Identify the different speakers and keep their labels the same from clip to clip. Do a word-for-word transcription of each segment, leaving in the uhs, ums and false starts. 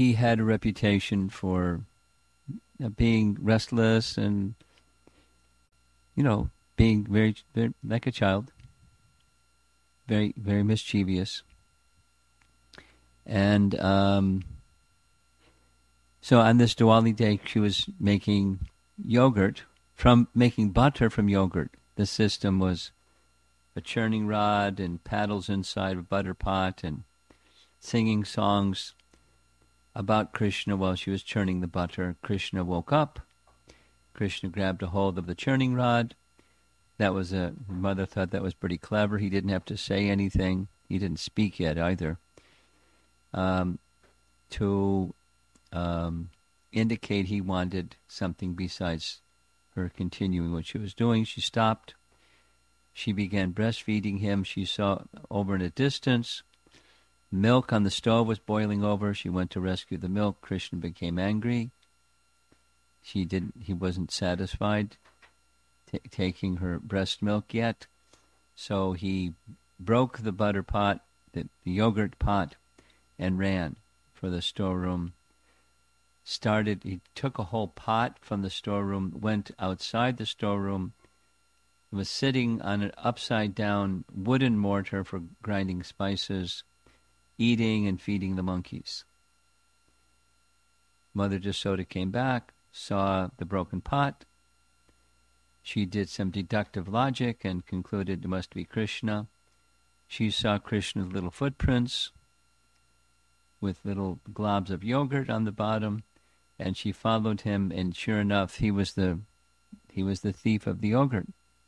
Speaker 1: he had a reputation for uh, being restless and, you know, being very, very like a child, very, very mischievous. And um, so on this Diwali day, she was making yogurt from making butter from yogurt. The system was a churning rod and paddles inside a butter pot and singing songs about Krishna while she was churning the butter. Krishna woke up. Krishna grabbed a hold of the churning rod. That was a, mother thought that was pretty clever. He didn't have to say anything. He didn't speak yet either. Um, to um, indicate he wanted something besides her continuing what she was doing. She stopped. She began breastfeeding him. She saw over in a distance milk on the stove was boiling over. She went to rescue the milk. Krishna became angry. She didn't. He wasn't satisfied t- taking her breast milk yet, so he broke the butter pot, the, the yogurt pot, and ran for the storeroom. Started. He took a whole pot from the storeroom, went outside the storeroom, was sitting on an upside-down wooden mortar for grinding spices, eating and feeding the monkeys. Mother Jasoda came back, saw the broken pot. She did some deductive logic and concluded it must be Krishna. She saw Krishna's little footprints with little globs of yogurt on the bottom, and she followed him, and sure enough, he was the he was the thief of the yogurt.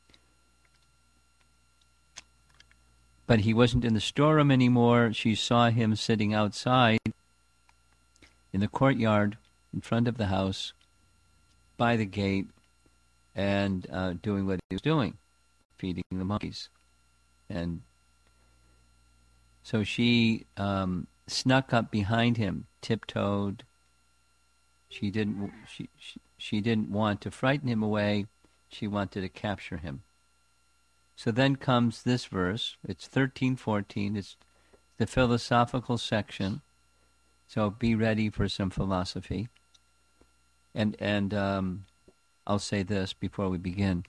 Speaker 1: But he wasn't in the storeroom anymore. She saw him sitting outside in the courtyard in front of the house by the gate and uh, doing what he was doing, feeding the monkeys. And so she um, snuck up behind him, tiptoed. She didn't. She, she she didn't want to frighten him away. She wanted to capture him. So then comes this verse. It's thirteen fourteen. It's the philosophical section. So be ready for some philosophy. And and um, I'll say this before we begin.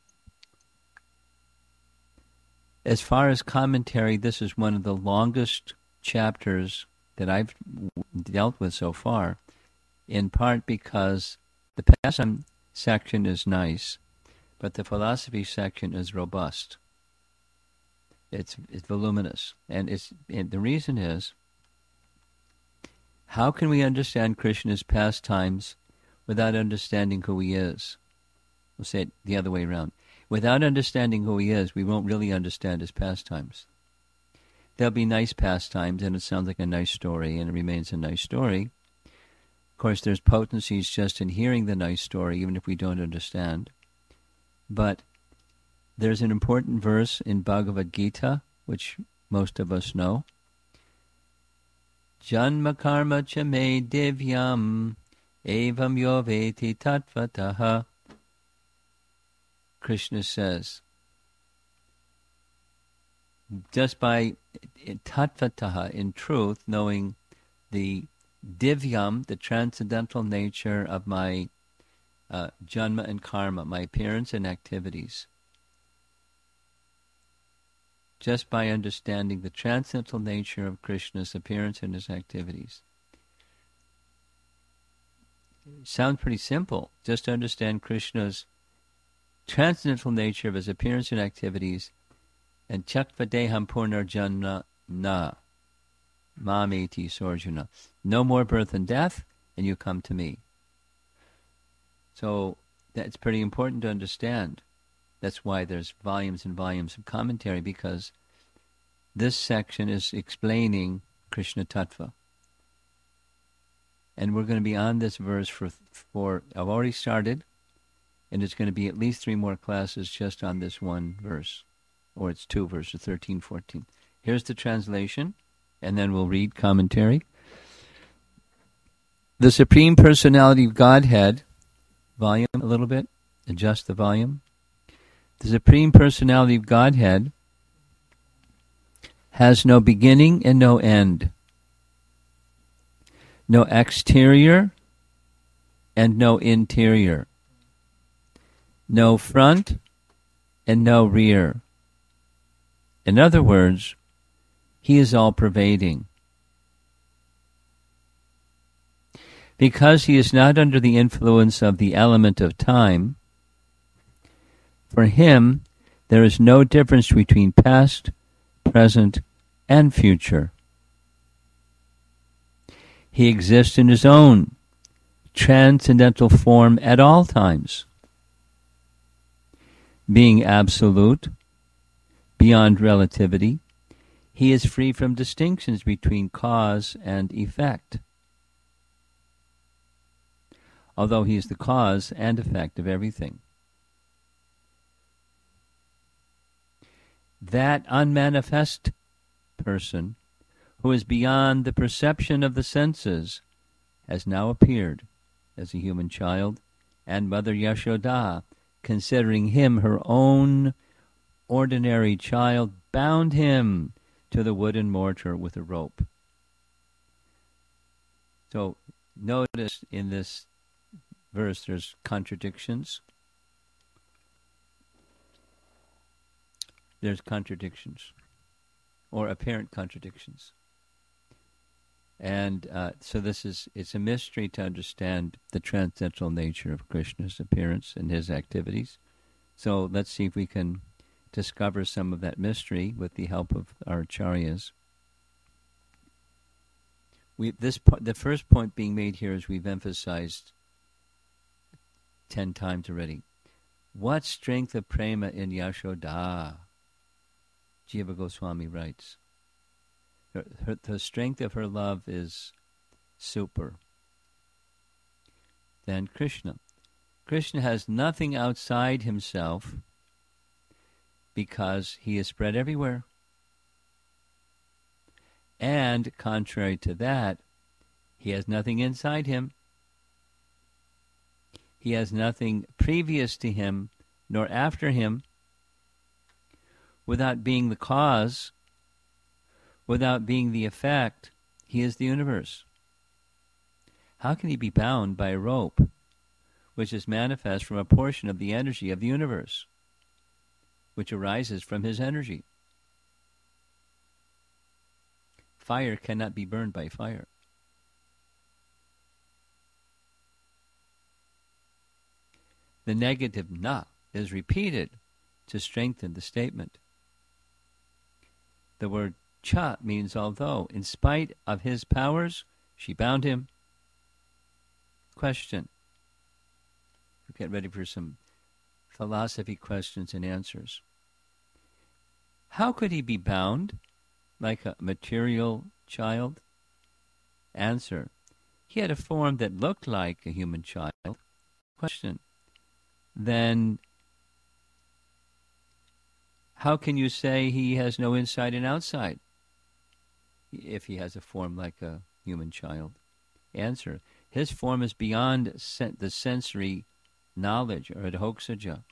Speaker 1: As far as commentary, this is one of the longest chapters that I've dealt with so far, in part because the pastime section is nice, but the philosophy section is robust. It's, it's voluminous. And, it's, and the reason is, how can we understand Krishna's pastimes without understanding who he is? We'll say it the other way around. Without understanding who he is, we won't really understand his pastimes. There'll be nice pastimes, and it sounds like a nice story, and it remains a nice story. Of course, there's potencies just in hearing the nice story, even if we don't understand. But there's an important verse in Bhagavad Gita, which most of us know. Janma karma cha me divyam evam yo veti tattvataha. Krishna says, just by tattvataha, in truth, knowing the divyam, the transcendental nature of my uh, janma and karma, my appearance and activities, just by understanding the transcendental nature of Krishna's appearance and his activities. Sounds pretty simple. Just to understand Krishna's transcendental nature of his appearance and activities, and chakvadeham purnarjanna na mameti sorjuna. No more birth and death, and you come to me. So that's pretty important to understand. That's why there's volumes and volumes of commentary, because this section is explaining Krishna Tattva. And we're going to be on this verse for, for I've already started, and it's going to be at least three more classes just on this one verse. Or it's two verses, thirteen, fourteen. Here's the translation, and then we'll read commentary. The Supreme Personality of Godhead, volume a little bit, adjust the volume. The Supreme Personality of Godhead has no beginning and no end. no exterior and no interior, no front and no rear. In other words, he is all-pervading. Because he is not under the influence of the element of time, for him there is no difference between past, present, and future. He exists in his own transcendental form at all times. Being absolute, beyond relativity, he is free from distinctions between cause and effect, although he is the cause and effect of everything. That unmanifest person, who is beyond the perception of the senses, has now appeared as a human child, and Mother Yashoda, considering him her own ordinary child, bound him to the wood and mortar with a rope. So notice in this verse there's contradictions. There's contradictions, or apparent contradictions. And uh, so this is, it's a mystery to understand the transcendental nature of Krishna's appearance and his activities. So let's see if we can discover some of that mystery with the help of our acharyas. We, this po- the first point being made here, as we've emphasized ten times already. What strength of prema in Yashoda? Jiva Goswami writes. Her, her, the strength of her love is super. Then Krishna. Krishna has nothing outside himself because he is spread everywhere. And contrary to that, he has nothing inside him. He has nothing previous to him nor after him. Without being the cause, without being the effect, he is the universe. How can he be bound by a rope which is manifest from a portion of the energy of the universe, which arises from his energy? Fire cannot be burned by fire. The negative na is repeated to strengthen the statement. The word cha means although. In spite of his powers, she bound him. Question. We'll get ready for some philosophy questions and answers. How could he be bound like a material child? Answer. He had a form that looked like a human child. Question. Then how can you say he has no inside and outside if he has a form like a human child? Answer. His form is beyond sen- the sensory knowledge, or adhoksaja.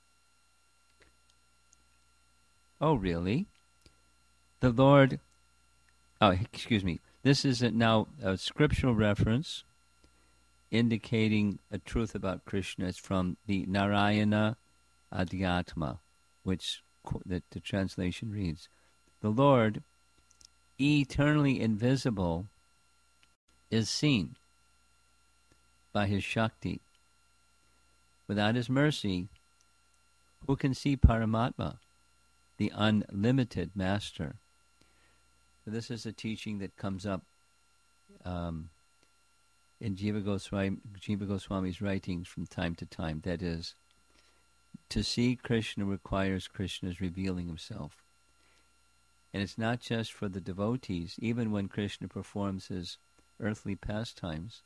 Speaker 1: Oh, really? The Lord... Oh, excuse me. This is a, now a scriptural reference indicating a truth about Krishna. It's from the Narayana Adhyatma, which that the translation reads, the Lord, eternally invisible, is seen by his Shakti. Without his mercy, who can see Paramatma, the unlimited master? So this is a teaching that comes up um, in Jiva Goswami, Jiva Goswami's writings from time to time. That is, to see Krishna requires Krishna's revealing himself. And it's not just for the devotees. Even when Krishna performs his earthly pastimes,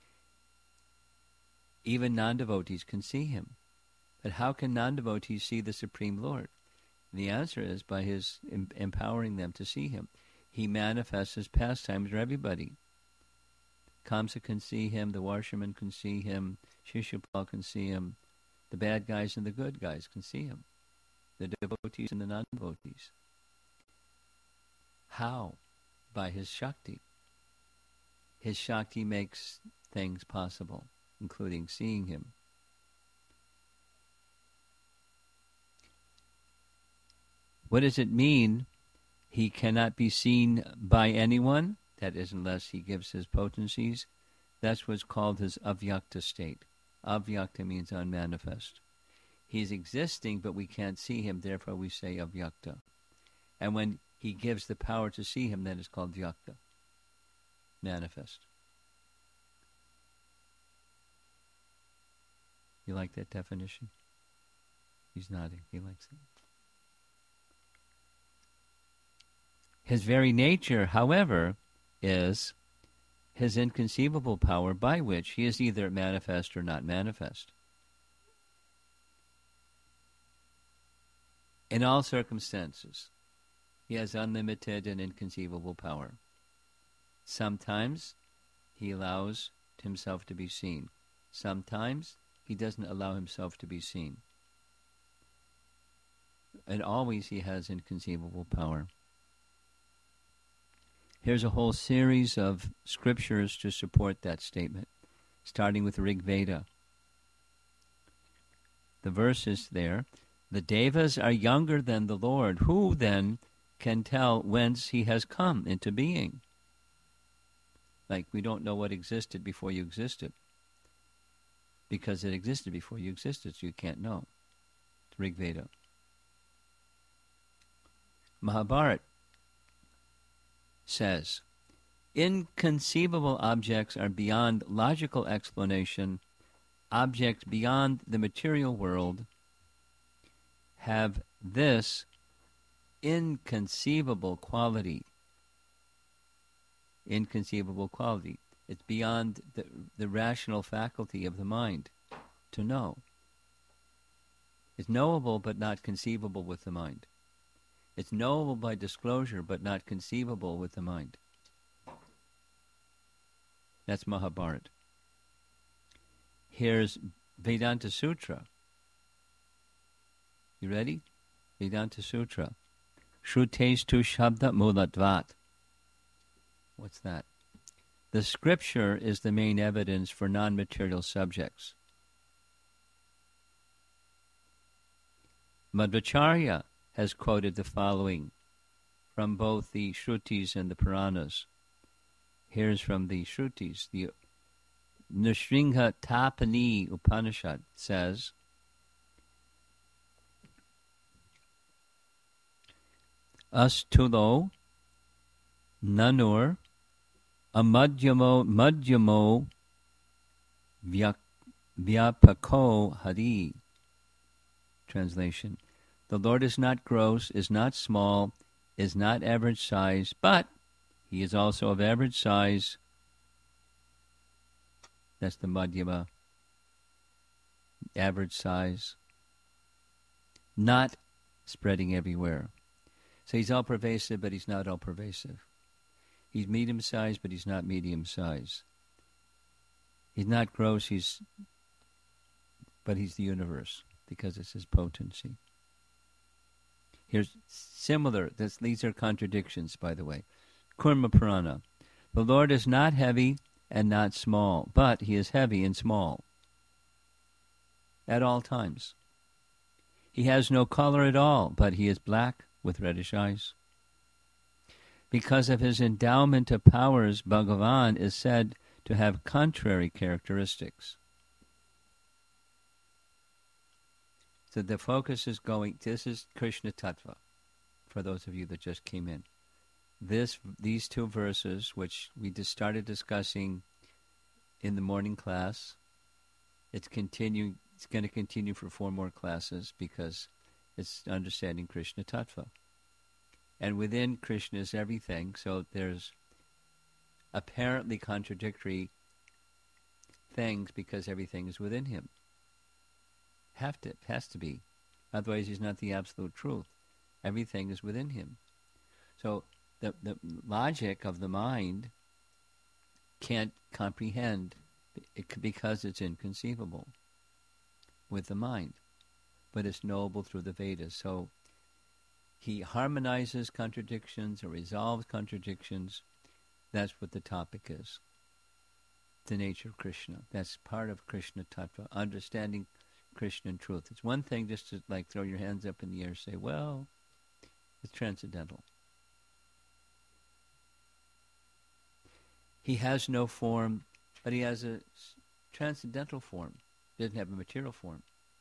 Speaker 1: even non-devotees can see him. But how can non-devotees see the Supreme Lord? And the answer is by his em- empowering them to see him. He manifests his pastimes to everybody. Kamsa can see him, the washerman can see him, Shishupal can see him, the bad guys and the good guys can see him, the devotees and the non-devotees. How? By his Shakti. His Shakti makes things possible, including seeing him. What does it mean? He cannot be seen by anyone. That is, unless he gives his potencies. That's what's called his avyakta state. Avyakta means unmanifest. He's existing, but we can't see him, therefore we say avyakta. And when he gives the power to see him, then it's called vyakta, manifest. You like that definition? He's nodding. He likes it. His very nature, however, is his inconceivable power by which he is either manifest or not manifest. In all circumstances, he has unlimited and inconceivable power. Sometimes he allows himself to be seen. Sometimes he doesn't allow himself to be seen. And always he has inconceivable power. Here's a whole series of scriptures to support that statement, starting with Rig Veda. The verse is there. The Devas are younger than the Lord. Who then can tell whence he has come into being? Like, we don't know what existed before you existed, because it existed before you existed, so you can't know. It's Rig Veda. Mahabharata says, inconceivable objects are beyond logical explanation. Objects beyond the material world have this inconceivable quality. Inconceivable quality. It's beyond the, the rational faculty of the mind to know. It's knowable but not conceivable with the mind. It's knowable by disclosure, but not conceivable with the mind. That's Mahabharata. Here's Vedanta Sutra. You ready? Vedanta Sutra. Shrutestu Shabda Muladvat. What's that? The scripture is the main evidence for non-material subjects. Madhvacharya has quoted the following from both the Shrutis and the Puranas. Here's from the Shrutis. The Nrsimha Tapani Upanishad says, Astulo Nanur Amadhyamo Madhyamo Vyapako Hari. Translation. The Lord is not gross, is not small, is not average size, but he is also of average size. That's the Madhyama. Average size. Not spreading everywhere. So he's all-pervasive, but he's not all-pervasive. He's medium-sized, but he's not medium-sized. He's not gross, he's, but he's the universe, because it's his potency. Here's similar, this, these are contradictions, by the way. Kurma Purana. The Lord is not heavy and not small, but he is heavy and small at all times. He has no color at all, but he is black with reddish eyes. Because of his endowment of powers, Bhagavan is said to have contrary characteristics. So the focus is going, this is Krishna Tattva, for those of you that just came in. This, these two verses, which we just started discussing in the morning class, it's continue. It's going to continue for four more classes because it's understanding Krishna Tattva. And within Krishna is everything, so there's apparently contradictory things because everything is within him. Have to, has to be. Otherwise he's not the absolute truth. Everything is within him. So the the logic of the mind can't comprehend it because it's inconceivable with the mind. But it's knowable through the Vedas. So he harmonizes contradictions or resolves contradictions. That's what the topic is. the nature of Krishna. That's part of Krishna Tattva, understanding Krishna and truth. It's one thing just to like throw your hands up in the air and say, well, it's transcendental. He has no form, but he has a transcendental form. He doesn't have a material form.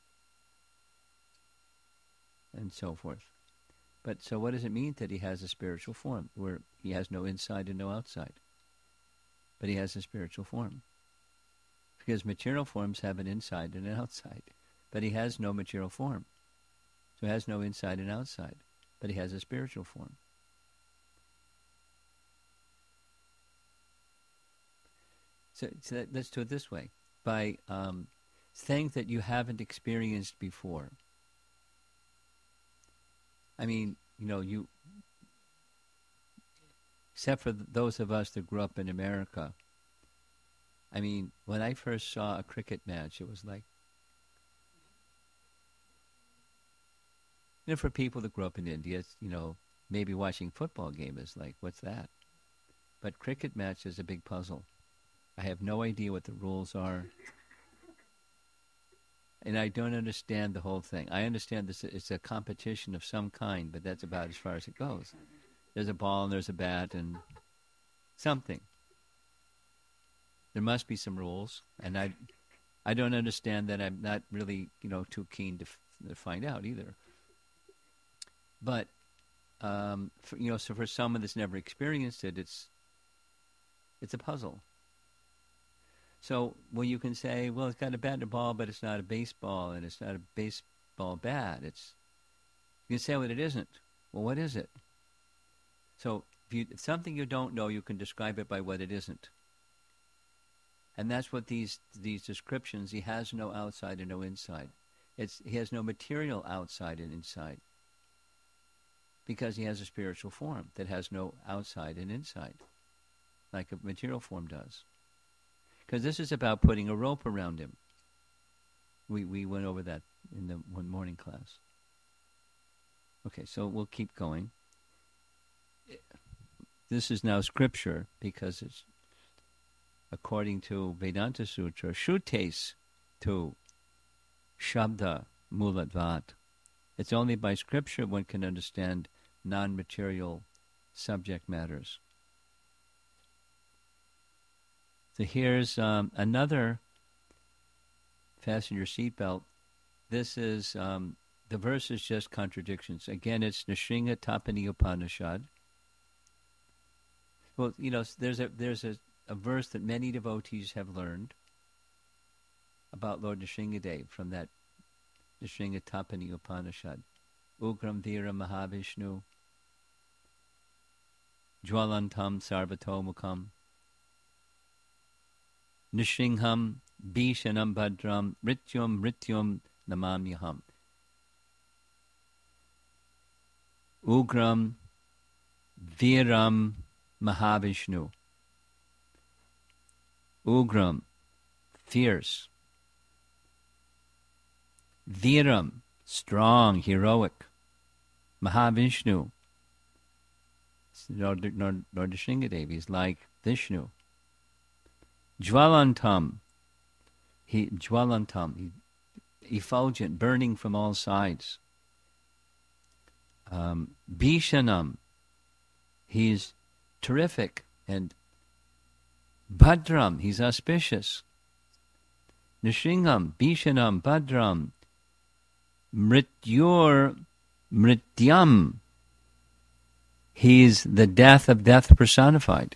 Speaker 1: And so forth. But so what does it mean that he has a spiritual form, where he has no inside and no outside? But he has a spiritual form. Because material forms have an inside and an outside. But he has no material form. So he has no inside and outside. But he has a spiritual form. So, so that, let's do it this way. By um, things that you haven't experienced before. I mean, you know, you, except for th- those of us that grew up in America, I mean, when I first saw a cricket match, it was like, you know, for people that grew up in India, it's, you know, maybe watching football game is like, what's that? But cricket match is a big puzzle. I have no idea what the rules are. And I don't understand the whole thing. I understand this; it's a competition of some kind, but that's about as far as it goes. There's a ball and there's a bat and something. There must be some rules, and I, I don't understand that. I'm not really, you know, too keen to, f- to find out either. But, um, for, you know, so for someone that's never experienced it, it's, it's a puzzle. So, well, you can say, well, it's got a bat and a ball, but it's not a baseball, and it's not a baseball bat. It's, you can say, well, it isn't. Well, what is it? So, if, you, if something you don't know, you can describe it by what it isn't. And that's what these these descriptions, he has no outside and no inside. It's he has no material outside and inside. Because he has a spiritual form that has no outside and inside, like a material form does. Because this is about putting a rope around him. We we went over that in the one morning class. Okay, so we'll keep going. This is now scripture because it's according to Vedanta Sutra, Shutes to Shabda Muladvat. It's only by scripture one can understand non-material subject matters. So here's um, another, fasten your seatbelt. This is, um, the verse is just contradictions. Again, it's Nrsimha Tapani Upanishad. Well, you know, there's a there's a, a verse that many devotees have learned about Lord Nrsimhadev from that Nrsimha Tapani Upanishad. Ugram Vira Mahavishnu Jwalantam Sarvatomukam Nrsimham Bhishanam Bhadram Mrityum Mrityum Namamyaham. Ugram Viram Mahavishnu. Ugram, fierce. Viram, strong, heroic. Mahavishnu. Lord, Lord, Lord Nrsimhadev, he's like Vishnu. Jwalantam, he Jwalantam, he, effulgent, burning from all sides. Um, Bhishanam, he's terrific, and Bhadram, he's auspicious. Nrsimham, Bhishanam, Bhadram, Mrityur, Mrityam, he's the death of death personified.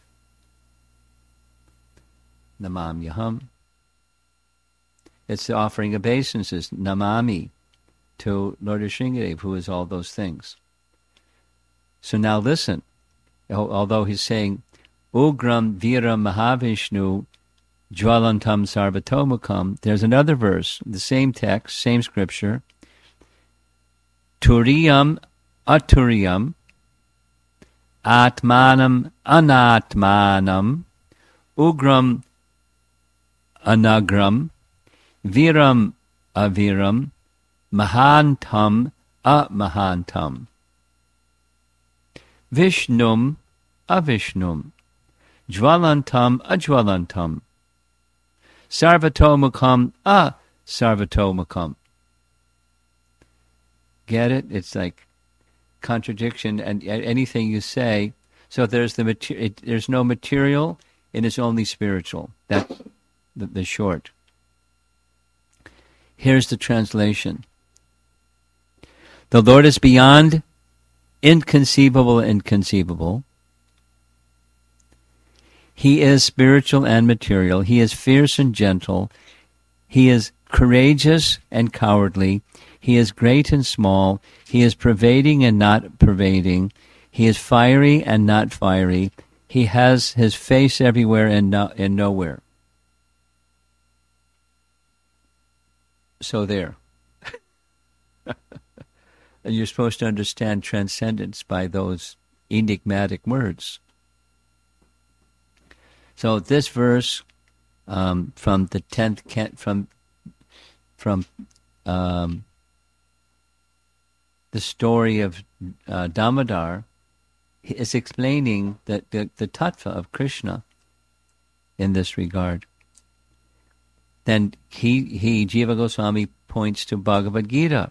Speaker 1: Namamyaham. It's the offering obeisances, namami, to Lord Nrsimhadev, who is all those things. So now listen, although he's saying, Ugram Vira Mahavishnu Jwalantam Sarvatomukam, there's another verse, the same text, same scripture, Turiyam Aturiyam Atmanam Anatmanam Ugram Anagram Viram Aviram Mahantam Amahantam Vishnum Avishnum Jwalantam Ajwalantam Sarvatomukam a sarvatomukam. Get it? It's like contradiction, and anything you say. So there's the mater- it, there's no material, and it's only spiritual. That's the, the short. Here's the translation. The Lord is beyond inconceivable and conceivable. He is spiritual and material. He is fierce and gentle. He is courageous and cowardly. He is great and small. He is pervading and not pervading. He is fiery and not fiery. He has his face everywhere and, no, and nowhere. So there. And you're supposed to understand transcendence by those enigmatic words. So this verse um, from the tenth from from um, the story of uh, Damodar is explaining the, the the tattva of Krishna in this regard. Then he he Jiva Goswami points to Bhagavad Gita,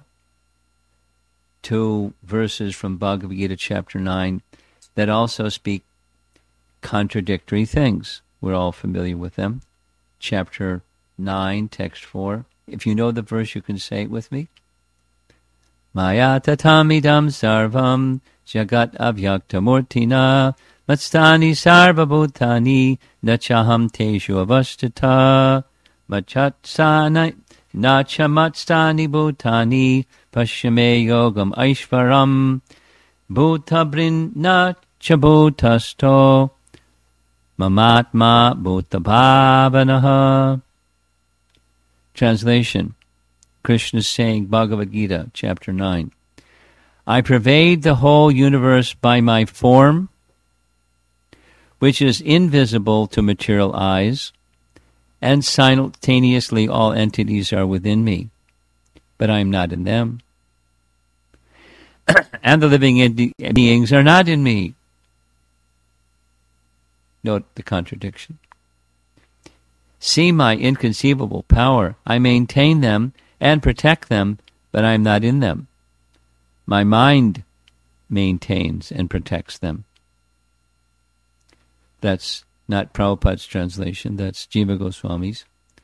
Speaker 1: two verses from Bhagavad Gita chapter nine that also speak contradictory things. We're all familiar with them. Chapter nine, text four. If you know the verse, you can say it with me. Maya tatamidam sarvam jagat avyakta murtina matstani sarva bhutani nachaham teshu avasthita machatsana nachamatstani bhutani pashyame yogam aishvaram bhutabrin nachabhutasto Mamatma bhutabhavanaha. Translation. Krishna is saying, Bhagavad Gita, chapter nine. I pervade the whole universe by my form, which is invisible to material eyes, and simultaneously all entities are within me, but I am not in them. And the living beings are not in me. Note the contradiction. See my inconceivable power. I maintain them and protect them, but I am not in them. My mind maintains and protects them. That's not Prabhupada's translation. That's Jiva Goswami's.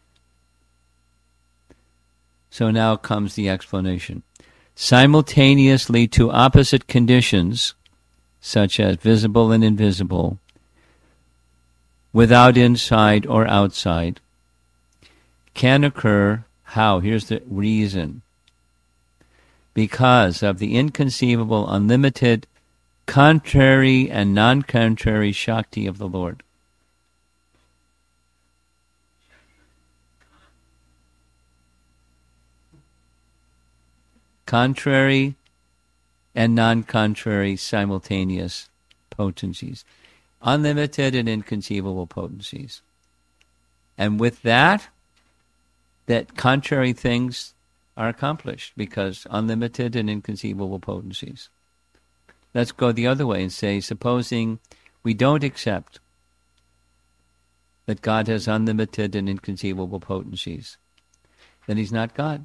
Speaker 1: So now comes the explanation. Simultaneously to opposite conditions, such as visible and invisible, without inside or outside, can occur. How? Here's the reason. Because of the inconceivable, unlimited, contrary and non-contrary Shakti of the Lord. Contrary and non-contrary simultaneous potencies. Unlimited and inconceivable potencies. And with that, that contrary things are accomplished because unlimited and inconceivable potencies. Let's go the other way and say, supposing we don't accept that God has unlimited and inconceivable potencies, then he's not God.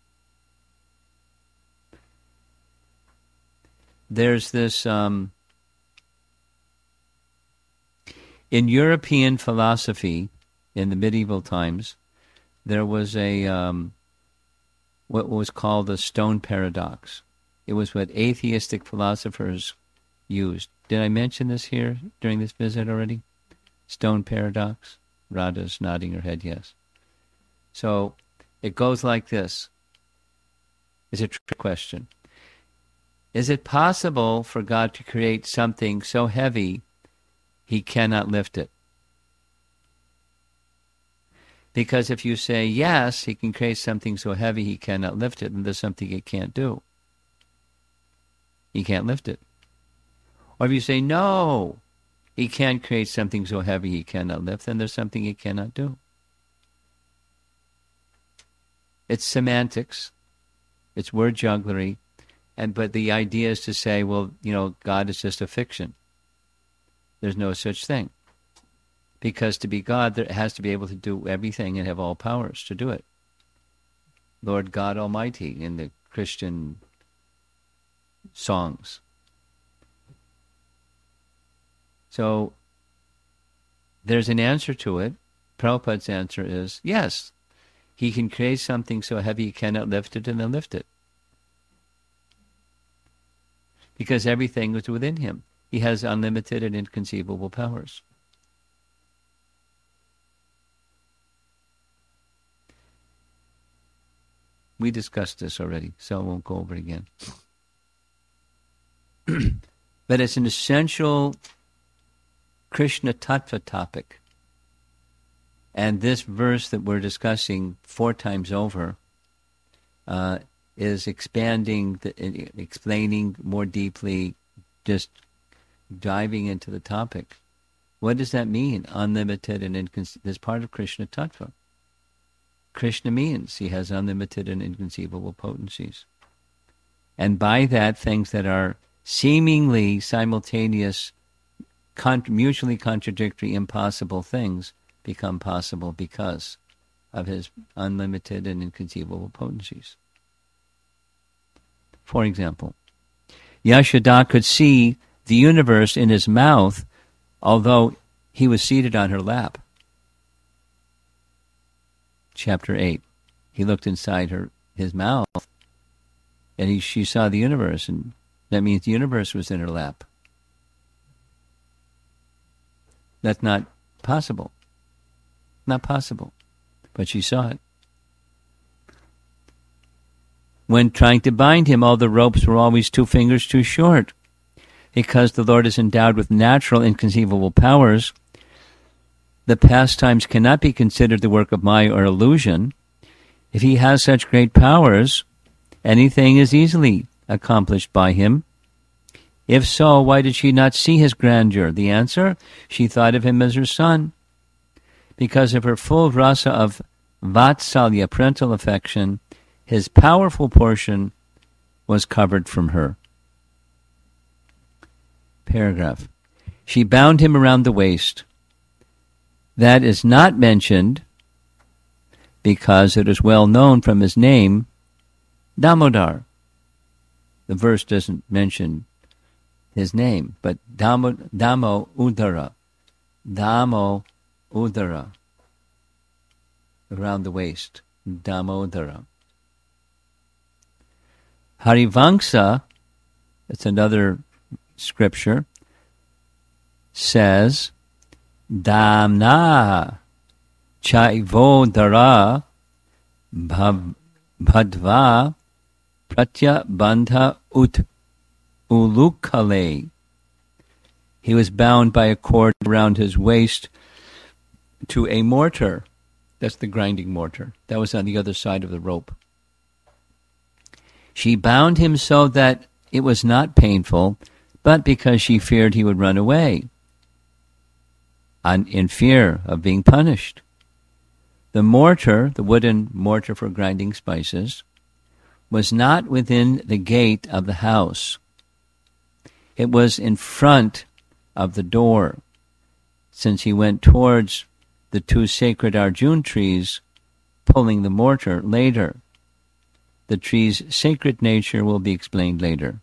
Speaker 1: There's this... Um, In European philosophy, in the medieval times, there was a um, what was called the stone paradox. It was what atheistic philosophers used. Did I mention this here during this visit already? Stone paradox? Radha's nodding her head yes. So it goes like this. It's a trick question. Is it possible for God to create something so heavy he cannot lift it? Because if you say, yes, he can create something so heavy he cannot lift it, then there's something he can't do. He can't lift it. Or if you say, no, he can't create something so heavy he cannot lift, then there's something he cannot do. It's semantics. It's word jugglery. And but the idea is to say, well, you know, God is just a fiction. There's no such thing. Because to be God, there has to be able to do everything and have all powers to do it. Lord God Almighty in the Christian songs. So there's an answer to it. Prabhupada's answer is, yes, he can create something so heavy you cannot lift it and then lift it. Because everything is within him. He has unlimited and inconceivable powers. We discussed this already, so I won't go over it again. But it's an essential Krishna Tattva topic. And this verse that we're discussing four times over uh, is expanding, the, explaining more deeply, just diving into the topic. What does that mean? Unlimited and inconceivable. This part of Krishna Tattva. Krishna means he has unlimited and inconceivable potencies. And by that, things that are seemingly simultaneous, con- mutually contradictory, impossible things become possible because of his unlimited and inconceivable potencies. For example, Yashoda could see the universe in his mouth, although he was seated on her lap. Chapter eight. He looked inside her his mouth, and he, she saw the universe, and that means the universe was in her lap. That's not possible. Not possible. But she saw it. When trying to bind him, all the ropes were always two fingers too short. Because the Lord is endowed with natural inconceivable powers, the pastimes cannot be considered the work of Maya or illusion. If he has such great powers, anything is easily accomplished by him. If so, why did she not see his grandeur? The answer, she thought of him as her son. Because of her full rasa of vatsalya, parental affection, his powerful portion was covered from her. Paragraph. She bound him around the waist. That is not mentioned because it is well known from his name, Damodar. The verse doesn't mention his name, but Damo, Damo Udara. Damo Udara. Around the waist. Damodara. Harivamsa, it's another scripture, says, Damna Chaivodara bhav, Bhadva Pratya Bandha Ut Ulukale. He was bound by a cord around his waist to a mortar. That's the grinding mortar. That was on the other side of the rope. She bound him so that it was not painful, but because she feared he would run away, in fear of being punished. The mortar, the wooden mortar for grinding spices, was not within the gate of the house. It was in front of the door, since he went towards the two sacred Arjun trees, pulling the mortar later. The tree's sacred nature will be explained later.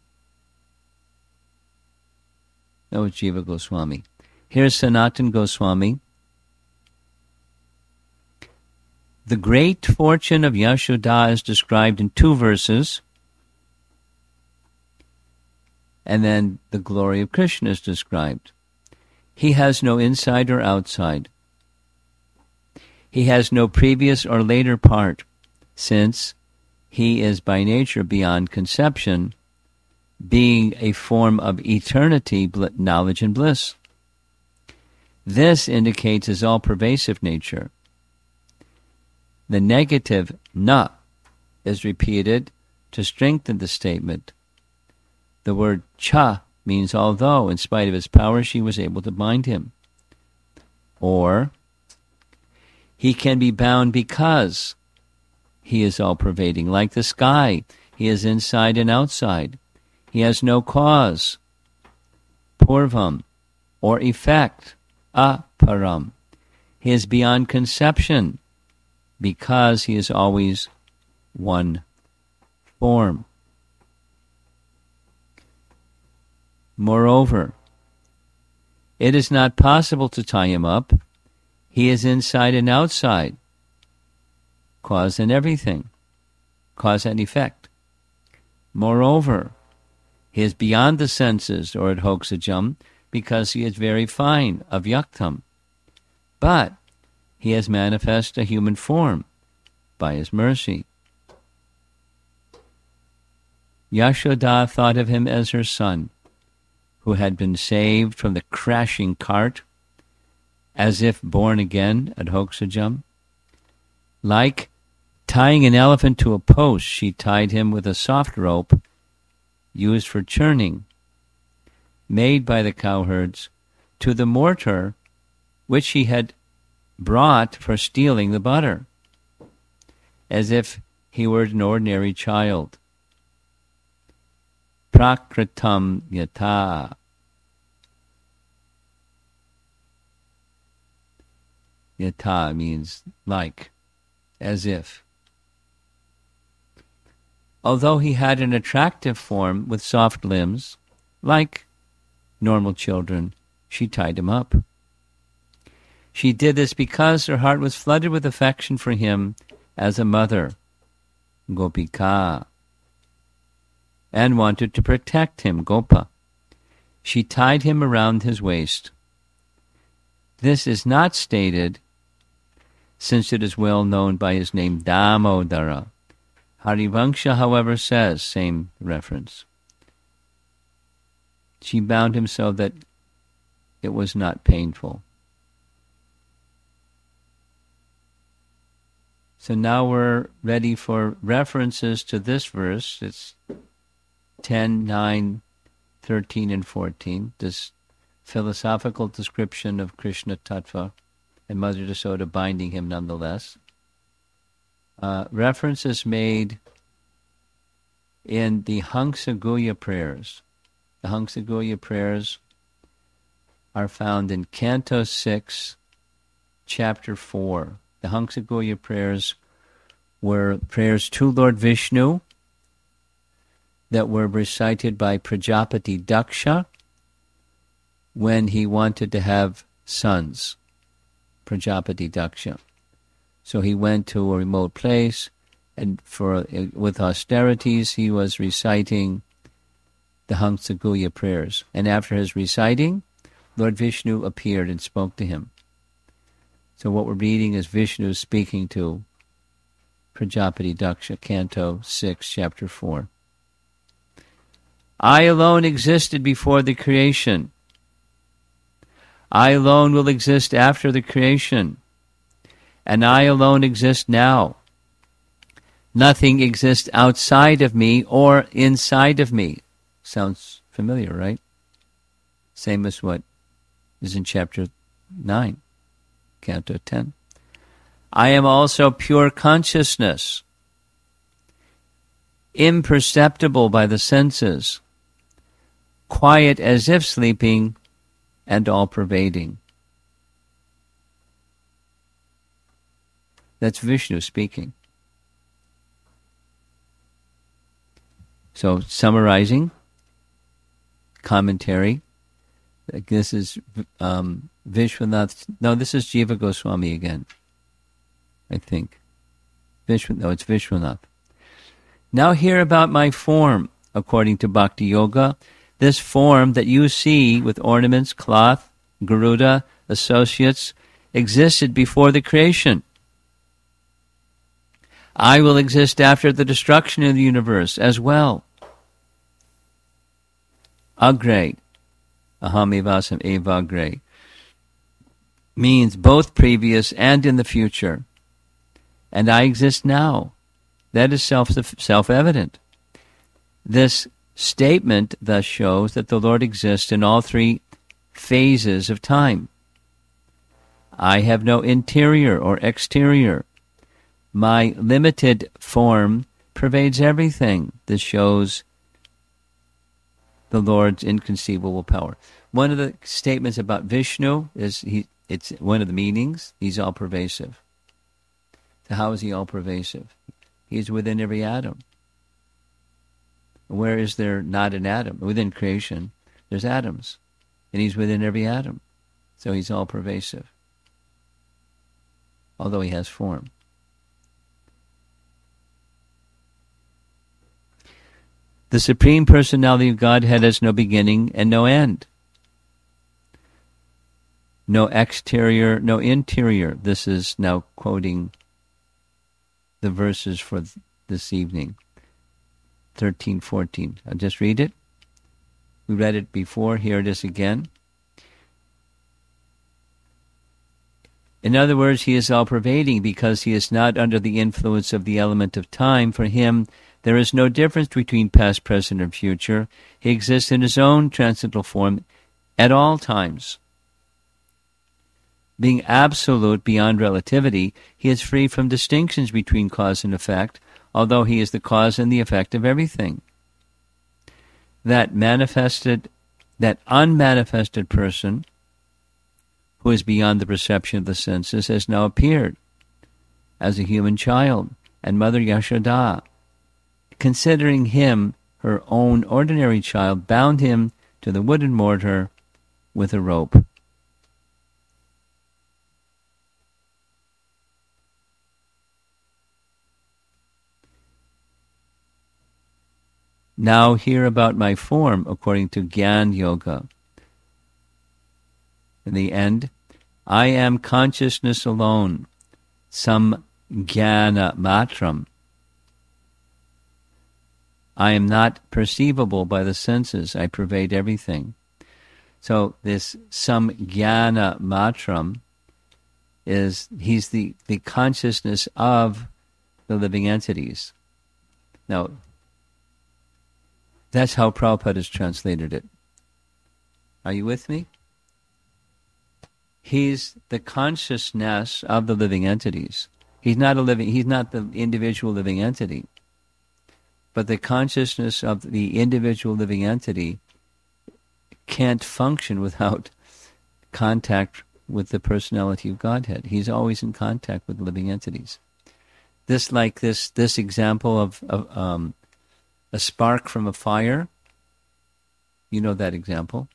Speaker 1: That was Jiva Goswami. Here's Sanatan Goswami. The great fortune of Yashoda is described in two verses, and then the glory of Krishna is described. He has no inside or outside. He has no previous or later part, since he is by nature beyond conception, being a form of eternity, knowledge, and bliss. This indicates his all-pervasive nature. The negative na is repeated to strengthen the statement. The word cha means although, in spite of his power, she was able to bind him. Or, he can be bound because he is all-pervading. Like the sky, he is inside and outside. He has no cause, purvam, or effect, param. He is beyond conception because he is always one form. Moreover, it is not possible to tie him up. He is inside and outside, cause and everything, cause and effect. Moreover, he is beyond the senses, or adhoksajam, because he is very fine, avyaktam. But he has manifested a human form by his mercy. Yashoda thought of him as her son, who had been saved from the crashing cart, as if born again, adhoksajam. Like tying an elephant to a post, she tied him with a soft rope used for churning, made by the cowherds, to the mortar which he had brought for stealing the butter, as if he were an ordinary child. Prakritam yata. Yata means like, as if. Although he had an attractive form with soft limbs, like normal children, she tied him up. She did this because her heart was flooded with affection for him as a mother, Gopika, and wanted to protect him, Gopa. She tied him around his waist. This is not stated, since it is well known by his name Damodara. Harivangsha, however, says, same reference, she bound him so that it was not painful. So now we're ready for references to this verse. It's ten, nine, thirteen, and fourteen. This philosophical description of Krishna Tattva and Mother Yasoda binding him nonetheless. Uh, references made in the Hamsa-guhya prayers. The Hamsa-guhya prayers are found in Canto six, Chapter four. The Hamsa-guhya prayers were prayers to Lord Vishnu that were recited by Prajapati Daksha when he wanted to have sons, Prajapati Daksha. So he went to a remote place, and for with austerities he was reciting the Hamsa-guhya prayers. And after his reciting, Lord Vishnu appeared and spoke to him. So what we're reading is Vishnu speaking to Prajapati Daksha, Canto six, Chapter four. I alone existed before the creation. I alone will exist after the creation. And I alone exist now. Nothing exists outside of me or inside of me. Sounds familiar, right? Same as what is in Chapter nine, Canto ten. I am also pure consciousness, imperceptible by the senses, quiet as if sleeping, and all-pervading. That's Vishnu speaking. So, summarizing, commentary, this is um, Vishwanath, no, this is Jiva Goswami again, I think. Vishwan, no, it's Vishwanath. Now hear about my form, according to Bhakti Yoga. This form that you see with ornaments, cloth, Garuda, associates, existed before the creation. I will exist after the destruction of the universe as well. Agre, aham evasam evagre, means both previous and in the future. And I exist now. That is self, self-evident. This statement thus shows that the Lord exists in all three phases of time. I have no interior or exterior. My limited form pervades everything. This shows the Lord's inconceivable power. One of the statements about Vishnu is he it's one of the meanings. He's all pervasive. So how is he all pervasive? He's within every atom. Where is there not an atom? Within creation, there's atoms. And he's within every atom. So he's all pervasive. Although he has form. The Supreme Personality of Godhead has no beginning and no end. No exterior, no interior. This is now quoting the verses for this evening. thirteen, fourteen. I'll just read it. We read it before. Here it is again. In other words, he is all-pervading because he is not under the influence of the element of time. For him, there is no difference between past, present, and future. He exists in his own transcendental form at all times. Being absolute beyond relativity, he is free from distinctions between cause and effect, although he is the cause and the effect of everything. That manifested, that unmanifested person, who is beyond the perception of the senses, has now appeared as a human child, and Mother Yashoda, considering him her own ordinary child, bound him to the wooden mortar with a rope. Now hear about my form according to Gyan Yoga. In the end, I am consciousness alone, some jnana matram. I am not perceivable by the senses. I pervade everything. So this some jnana matram is, he's the, the consciousness of the living entities. Now, that's how Prabhupada has translated it. Are you with me? He's the consciousness of the living entities. He's not a living. He's not the individual living entity, but the consciousness of the individual living entity can't function without contact with the personality of Godhead. He's always in contact with living entities. This, like this, this example of, of um, a spark from a fire. You know that example.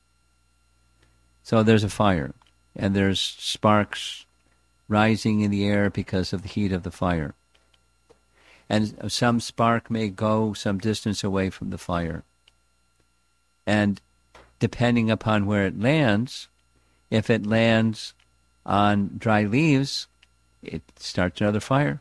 Speaker 1: So there's a fire. And there's sparks rising in the air because of the heat of the fire. And some spark may go some distance away from the fire. And depending upon where it lands, if it lands on dry leaves, it starts another fire.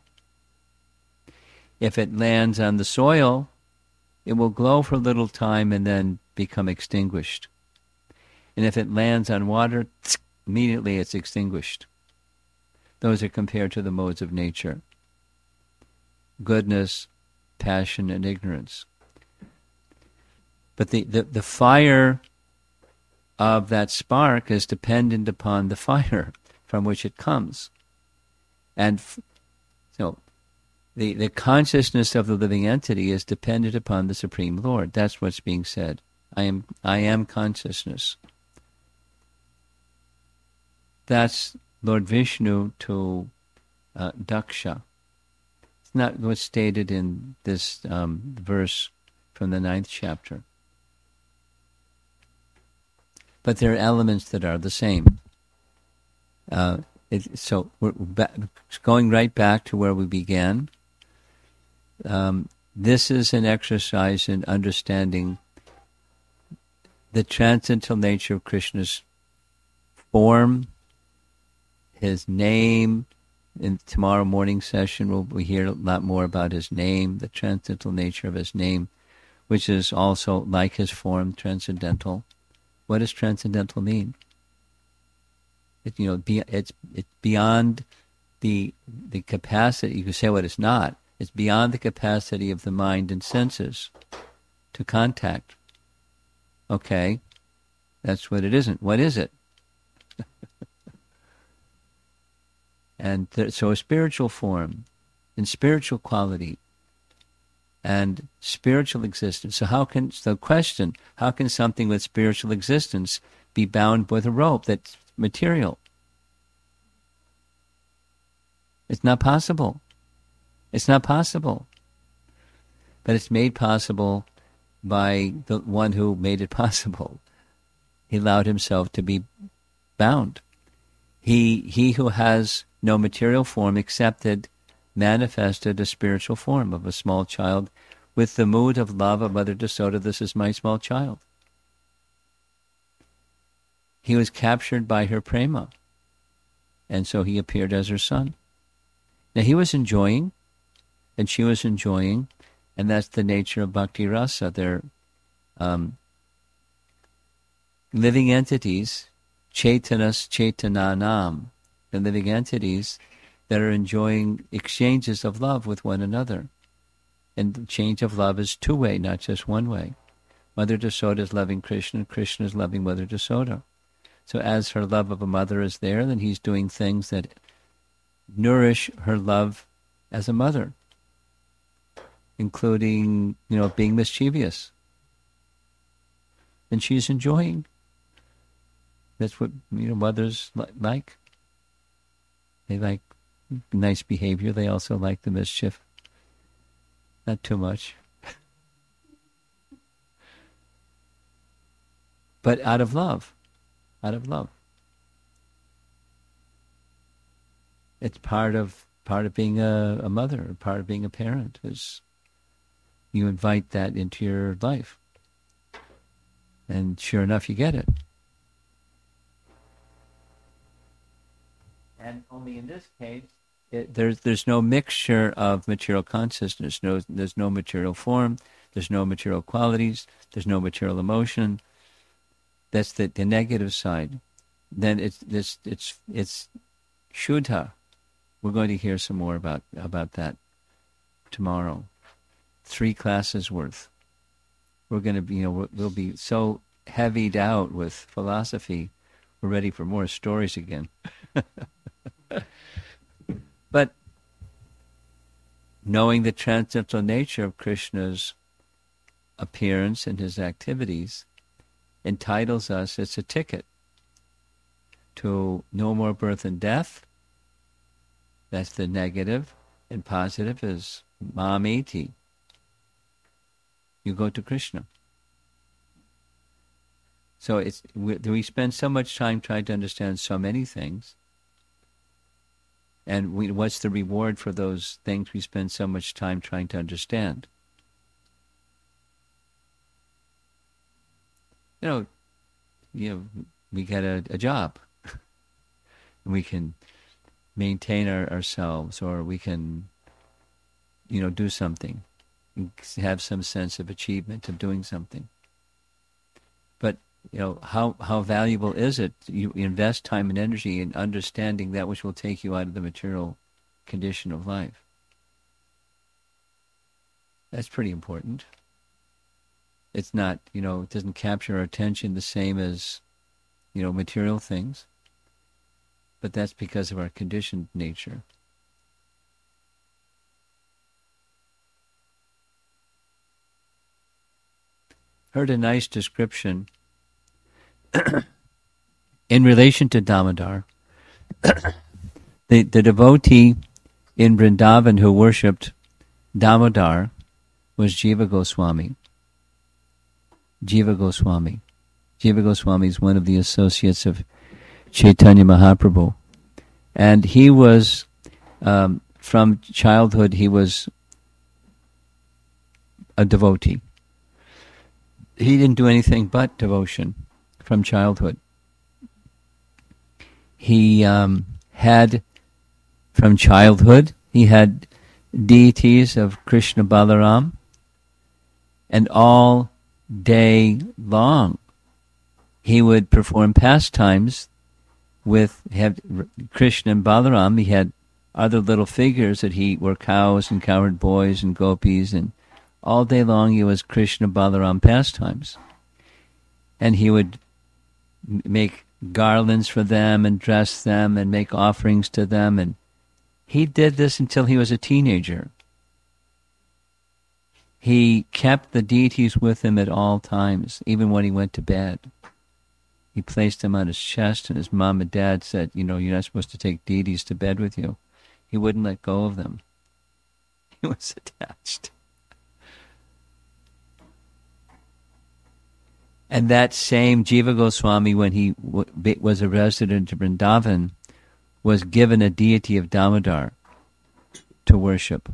Speaker 1: If it lands on the soil, it will glow for a little time and then become extinguished. And if it lands on water, immediately it's extinguished. Those are compared to the modes of nature. Goodness, passion, and ignorance. But the, the, the fire of that spark is dependent upon the fire from which it comes. And f- so the, the consciousness of the living entity is dependent upon the Supreme Lord. That's what's being said. I am I am consciousness. That's Lord Vishnu to uh, Daksha. It's not what's stated in this um, verse from the ninth chapter. But there are elements that are the same. Uh, it, so we're ba- going right back to where we began. Um, this is an exercise in understanding the transcendental nature of Krishna's form, his name. In tomorrow morning session, we'll we hear a lot more about his name, the transcendental nature of his name, which is also, like his form, transcendental. What does transcendental mean? It, you know, be, it's it's beyond the the capacity. You can say what it's not. It's beyond the capacity of the mind and senses to contact. Okay, that's what it isn't. What is it? And th- so a spiritual form and spiritual quality and spiritual existence. So how can, so the question, how can something with spiritual existence be bound with a rope that's material? It's not possible. It's not possible. But it's made possible by the one who made it possible. He allowed himself to be bound. He, he who has no material form accepted, manifested a spiritual form of a small child with the mood of love of Mother Yasoda. This is my small child. He was captured by her prema, and so he appeared as her son. Now he was enjoying, and she was enjoying, and that's the nature of bhakti rasa. They're um, living entities, chaitanas chaitananam, the living entities that are enjoying exchanges of love with one another. And the change of love is two-way, not just one way. Mother Yasoda is loving Krishna, and Krishna is loving Mother Yasoda. So as her love of a mother is there, then he's doing things that nourish her love as a mother, including, you know, being mischievous. And she's enjoying. That's what, you know, mothers li- like. They like nice behavior. They also like the mischief. Not too much. But out of love. Out of love. It's part of part of being a, a mother, part of being a parent, is you invite that into your life. And sure enough, you get it. And only in this case, it, there's there's no mixture of material consciousness. No, there's no material form. There's no material qualities. There's no material emotion. That's the, the negative side. Then it's it's it's it's shuddha. We're going to hear some more about about that tomorrow. Three classes worth. We're going to be, you know, we'll, we'll be so heavied out with philosophy. We're ready for more stories again. But knowing the transcendental nature of Krishna's appearance and his activities entitles us, it's a ticket to no more birth and death. That's the negative. And positive is mameti. You go to Krishna. So it's we, we spend so much time trying to understand so many things. And we, what's the reward for those things we spend so much time trying to understand? You know, you know, we get a, a job. And we can maintain our, ourselves, or we can, you know, do something. Have some sense of achievement of doing something. But, you know, how, how valuable is it? You invest time and energy in understanding that which will take you out of the material condition of life. That's pretty important. It's not, you know, it doesn't capture our attention the same as, you know, material things. But that's because of our conditioned nature. Heard a nice description in relation to Damodar. the, the devotee in Vrindavan who worshipped Damodar was Jiva Goswami. Jiva Goswami. Jiva Goswami is one of the associates of Chaitanya Mahaprabhu. And he was, um, from childhood, he was a devotee. He didn't do anything but devotion from childhood. He um, had, from childhood, he had deities of Krishna Balaram, and all day long he would perform pastimes with have Krishna and Balaram. He had other little figures that he were cows and cowherd boys and gopis, and all day long he was Krishna Balaram pastimes. And he would m- make garlands for them and dress them and make offerings to them. And he did this until he was a teenager. He kept the deities with him at all times, even when he went to bed. He placed them on his chest, and his mom and dad said, you know, you're not supposed to take deities to bed with you. He wouldn't let go of them. He was attached. And that same Jiva Goswami, when he w- was a resident of Vrindavan, was given a deity of Damodar to worship.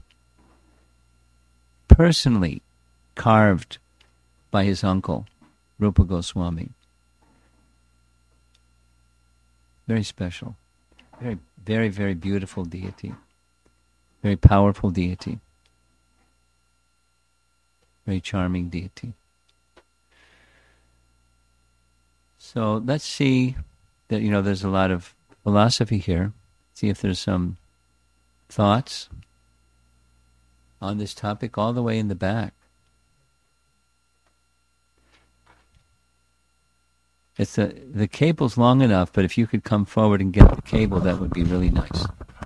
Speaker 1: Personally carved by his uncle, Rupa Goswami. Very special. Very, very, very beautiful deity. Very powerful deity. Very charming deity. So let's see that, you know, there's a lot of philosophy here. See if there's some thoughts on this topic all the way in the back. It's a, the cable's long enough, but if you could come forward and get the cable, that would be really nice.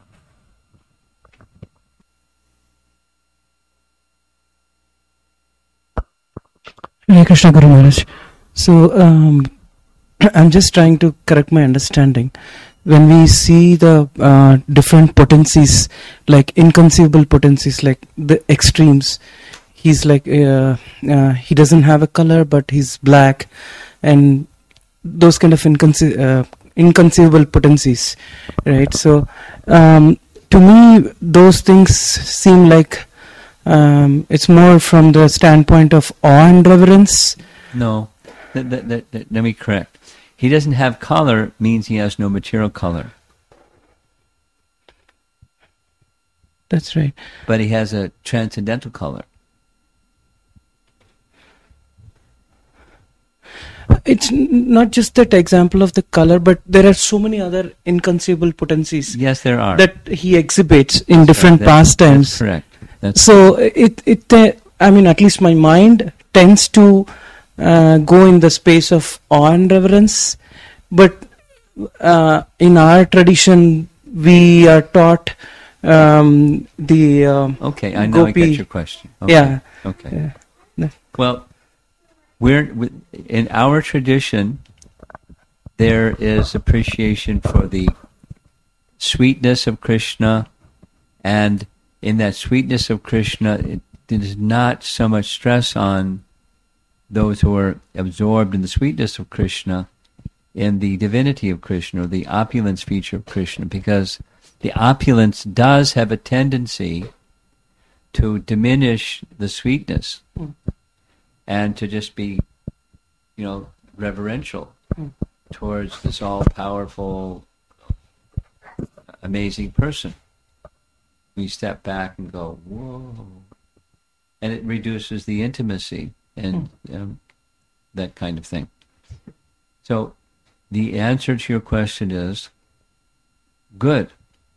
Speaker 2: Hare Krishna Guru Maharaj. So, um, I'm just trying to correct my understanding. When we see the uh, different potencies, like inconceivable potencies, like the extremes, he's like, uh, uh, he doesn't have a color, but he's black, and those kind of inconce- uh, inconceivable potencies, right? So, um, to me, those things seem like um, it's more from the standpoint of awe and reverence.
Speaker 1: No, th- th- th- th- let me correct. He doesn't have color means he has no material color.
Speaker 2: That's right.
Speaker 1: But he has a transcendental color.
Speaker 2: It's n- not just that example of the color, but there are so many other inconceivable potencies.
Speaker 1: Yes, there are.
Speaker 2: That he exhibits in
Speaker 1: That's
Speaker 2: different
Speaker 1: right. That's,
Speaker 2: pastimes.
Speaker 1: That's correct. That's
Speaker 2: so it it uh, I mean, at least my mind tends to uh, go in the space of awe and reverence, but uh, in our tradition we are taught um, the uh,
Speaker 1: okay. I know
Speaker 2: Gopi,
Speaker 1: I get your question. Okay.
Speaker 2: Yeah.
Speaker 1: Okay.
Speaker 2: Yeah.
Speaker 1: Well, we're in our tradition. There is appreciation for the sweetness of Krishna, and in that sweetness of Krishna, it, it is not so much stress on those who are absorbed in the sweetness of Krishna, in the divinity of Krishna, or the opulence feature of Krishna, because the opulence does have a tendency to diminish the sweetness mm. and to just be, you know, reverential mm. towards this all-powerful, amazing person. We step back and go, whoa. And it reduces the intimacy and mm. um, that kind of thing. So the answer to your question is good,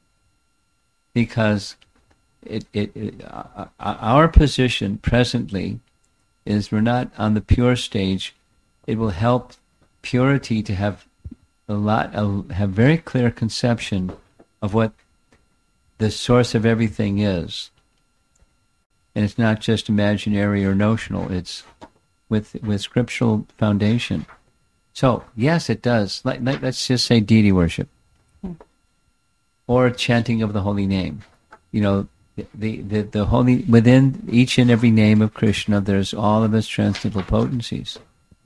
Speaker 1: because it, it, it uh, our position presently is we're not on the pure stage. It will help purity to have a lot, uh, have very clear conception of what the source of everything is. And it's not just imaginary or notional, it's with with scriptural foundation. So, yes, it does. Like, like, let's just say deity worship. Hmm. Or chanting of the holy name. You know, the, the, the holy, within each and every name of Krishna, there's all of his transcendental potencies.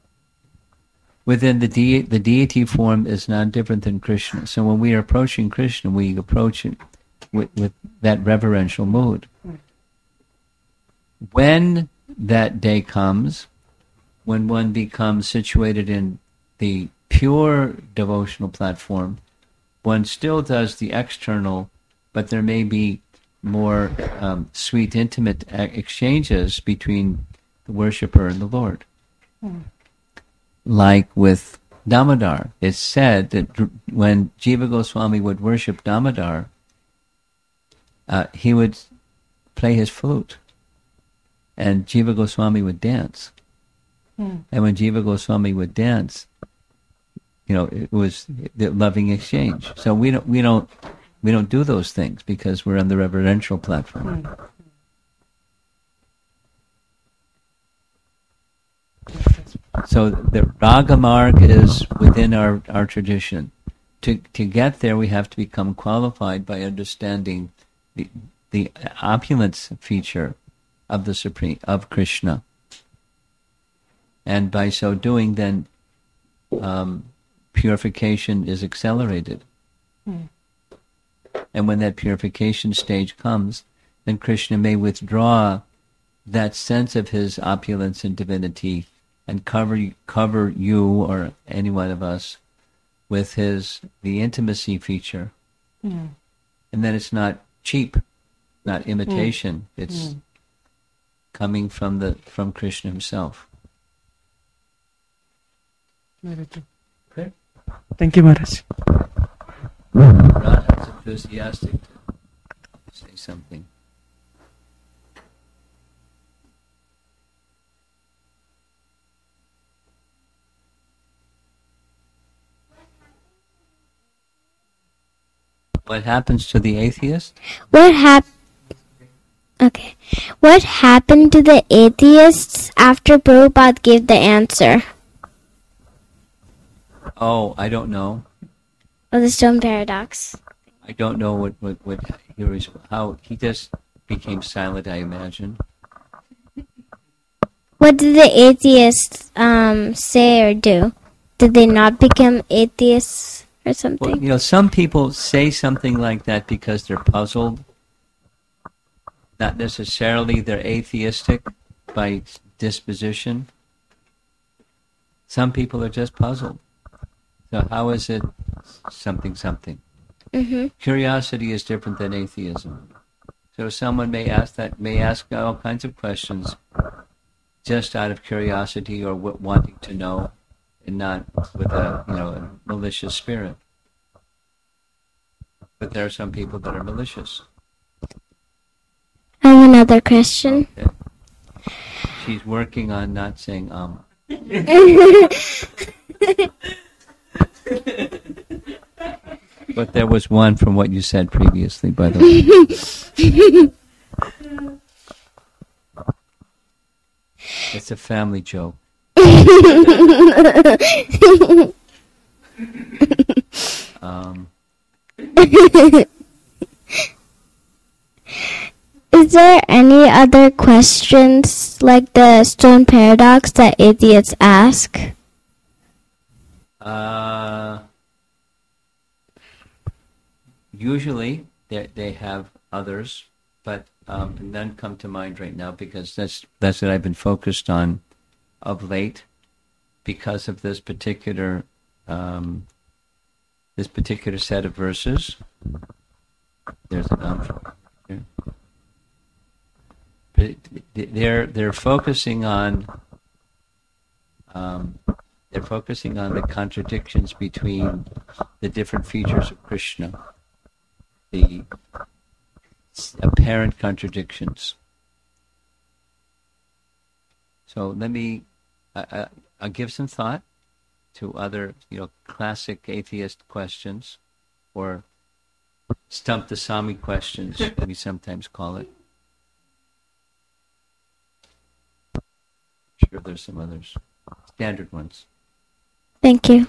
Speaker 1: Within the de- the deity form is not different than Krishna. So when we are approaching Krishna, we approach it with, with that reverential mood. Hmm. When that day comes, when one becomes situated in the pure devotional platform, one still does the external, but there may be more um, sweet, intimate exchanges between the worshipper and the Lord. Mm. Like with Damodar, it's said that when Jiva Goswami would worship Damodar, uh, he would play his flute, and Jiva Goswami would dance. Mm. And when Jiva Goswami would dance, you know, it was the loving exchange. So we don't, we don't, we don't do those things because we're on the reverential platform. Mm. So the Raga Marg is within our, our tradition. to to get there, we have to become qualified by understanding the the opulence feature of the Supreme, of Krishna, and by so doing, then um, purification is accelerated. Mm. And when that purification stage comes, then Krishna may withdraw that sense of his opulence and divinity and cover cover you or any one of us with his the intimacy feature. Mm. And then it's not cheap, not imitation. Mm. It's mm. coming from the from Krishna himself.
Speaker 2: Okay. Thank you, Maharaj.
Speaker 1: Radha is enthusiastic to say something. What happens to the atheist?
Speaker 3: What hap- Okay. What happened to the atheists after Prabhupada gave the answer?
Speaker 1: Oh, I don't know.
Speaker 3: Of the stone paradox.
Speaker 1: I don't know what, what, what he was, how he just became silent, I imagine.
Speaker 3: What did the atheists um, say or do? Did they not become atheists or something?
Speaker 1: Well, you know, some people say something like that because they're puzzled. Not necessarily they're atheistic by disposition. Some people are just puzzled. So how is it something, something? Mm-hmm. Curiosity is different than atheism. So someone may ask that, may ask all kinds of questions just out of curiosity or w- wanting to know, and not with a, you know, a malicious spirit. But there are some people that are malicious.
Speaker 3: I have another question.
Speaker 1: Okay. She's working on not saying um. But there was one from what you said previously, by the way. It's a family joke. um.
Speaker 3: Is there any other questions like the stone paradox that atheists ask?
Speaker 1: Uh, usually they they have others, but um, none come to mind right now because that's that's what I've been focused on of late because of this particular um, this particular set of verses. There's an um here. They're they're focusing on um, they're focusing on the contradictions between the different features of Krishna, the apparent contradictions. So let me I, I, I'll give some thought to other, you know, classic atheist questions, or stump the Sami questions, we sometimes call it. Sure, there's some others, standard ones.
Speaker 3: Thank you.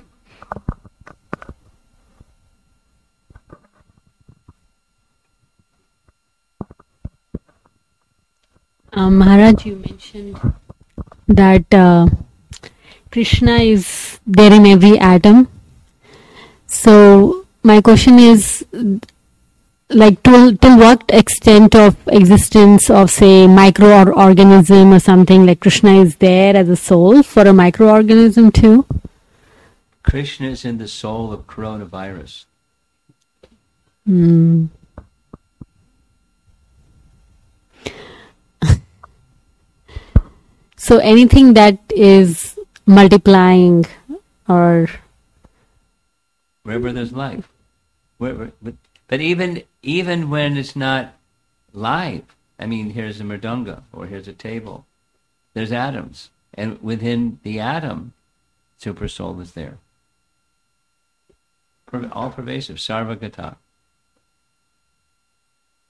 Speaker 4: Um, Maharaj, you mentioned that uh, Krishna is there in every atom. So my question is, like, to, till what extent of existence of, say, microorganism or something, like Krishna is there as a soul for a microorganism too?
Speaker 1: Krishna is in the soul of coronavirus.
Speaker 4: Hmm. So anything that is multiplying or...
Speaker 1: Wherever there's life. Wherever, but, but even even when it's not live, I mean, here's a mridanga, or here's a table. There's atoms. And within the atom, Super Soul is there. All pervasive, sarvagata.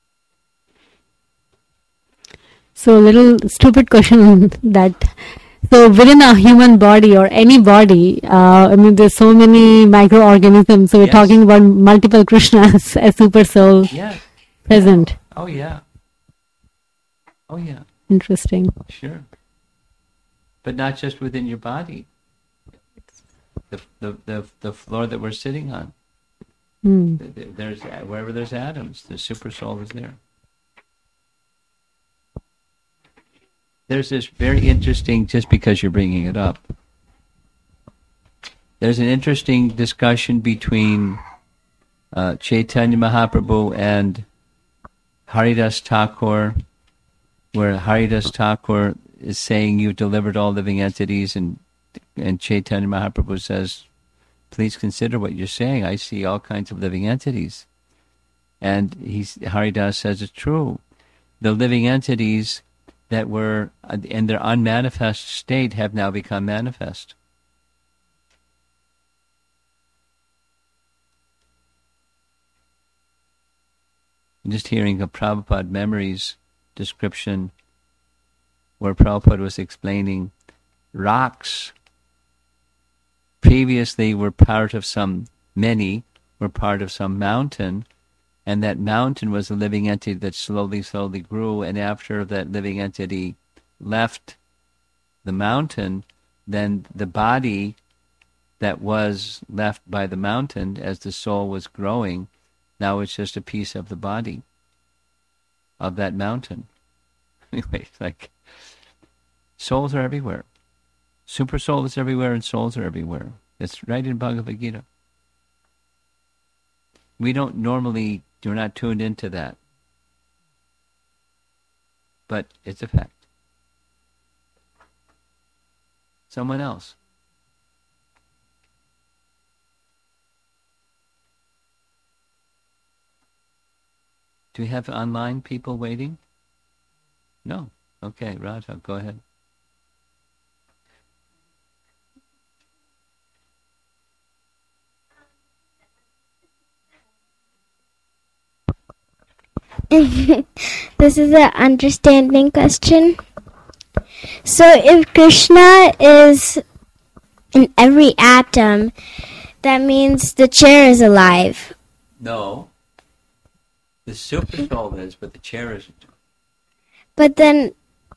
Speaker 4: So, a little stupid question that. So within a human body or any body, uh, I mean, there's so many microorganisms. So we're
Speaker 1: Yes.
Speaker 4: talking about multiple Krishnas as super soul
Speaker 1: Yes.
Speaker 4: present.
Speaker 1: Oh yeah. Oh yeah.
Speaker 4: Interesting.
Speaker 1: Sure. But not just within your body. The the the, the floor that we're sitting on.
Speaker 4: Hmm.
Speaker 1: Th- th- There's wherever there's atoms, the super soul is there. There's this very interesting, just because you're bringing it up, there's an interesting discussion between uh, Chaitanya Mahaprabhu and Haridas Thakur, where Haridas Thakur is saying, "You delivered all living entities," and and Chaitanya Mahaprabhu says, "Please consider what you're saying. I see all kinds of living entities." And he's, Haridas says it's true. The living entities that were uh, in their unmanifest state have now become manifest. I'm just hearing a Prabhupada Memories description where Prabhupada was explaining rocks previously were part of some, many were part of some mountain, and that mountain was a living entity that slowly, slowly grew, and after that living entity left the mountain, then the body that was left by the mountain as the soul was growing, now it's just a piece of the body of that mountain. Anyway, it's like souls are everywhere. Super soul is everywhere and souls are everywhere. It's right in Bhagavad Gita. We don't normally, we're not tuned into that. But it's a fact. Someone else. Do we have online people waiting? No. Okay, Radha, go ahead.
Speaker 3: This is an understanding question. So if Krishna is in every atom, that means the chair is alive.
Speaker 1: No. The super soul is, but the chair isn't.
Speaker 3: But then,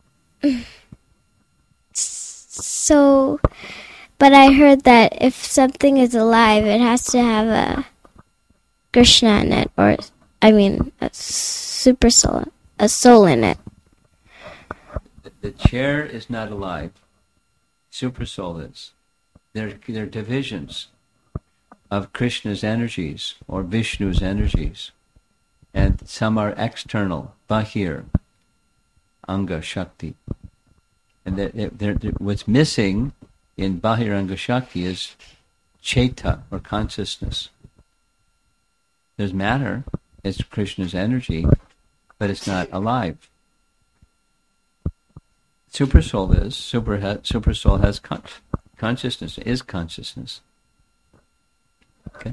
Speaker 3: so, but I heard that if something is alive, it has to have a Krishna in it, or, I mean, a super soul, a soul in it.
Speaker 1: The, the chair is not alive. Super soul is. There, there are divisions of Krishna's energies or Vishnu's energies. And some are external, Bahir, Anga Shakti. And they're, they're, they're, what's missing in Bahir Anga Shakti is Cheta, or consciousness. There's matter, it's Krishna's energy, but it's not alive. Super soul is, super, ha, super soul has con- consciousness, is consciousness. Okay?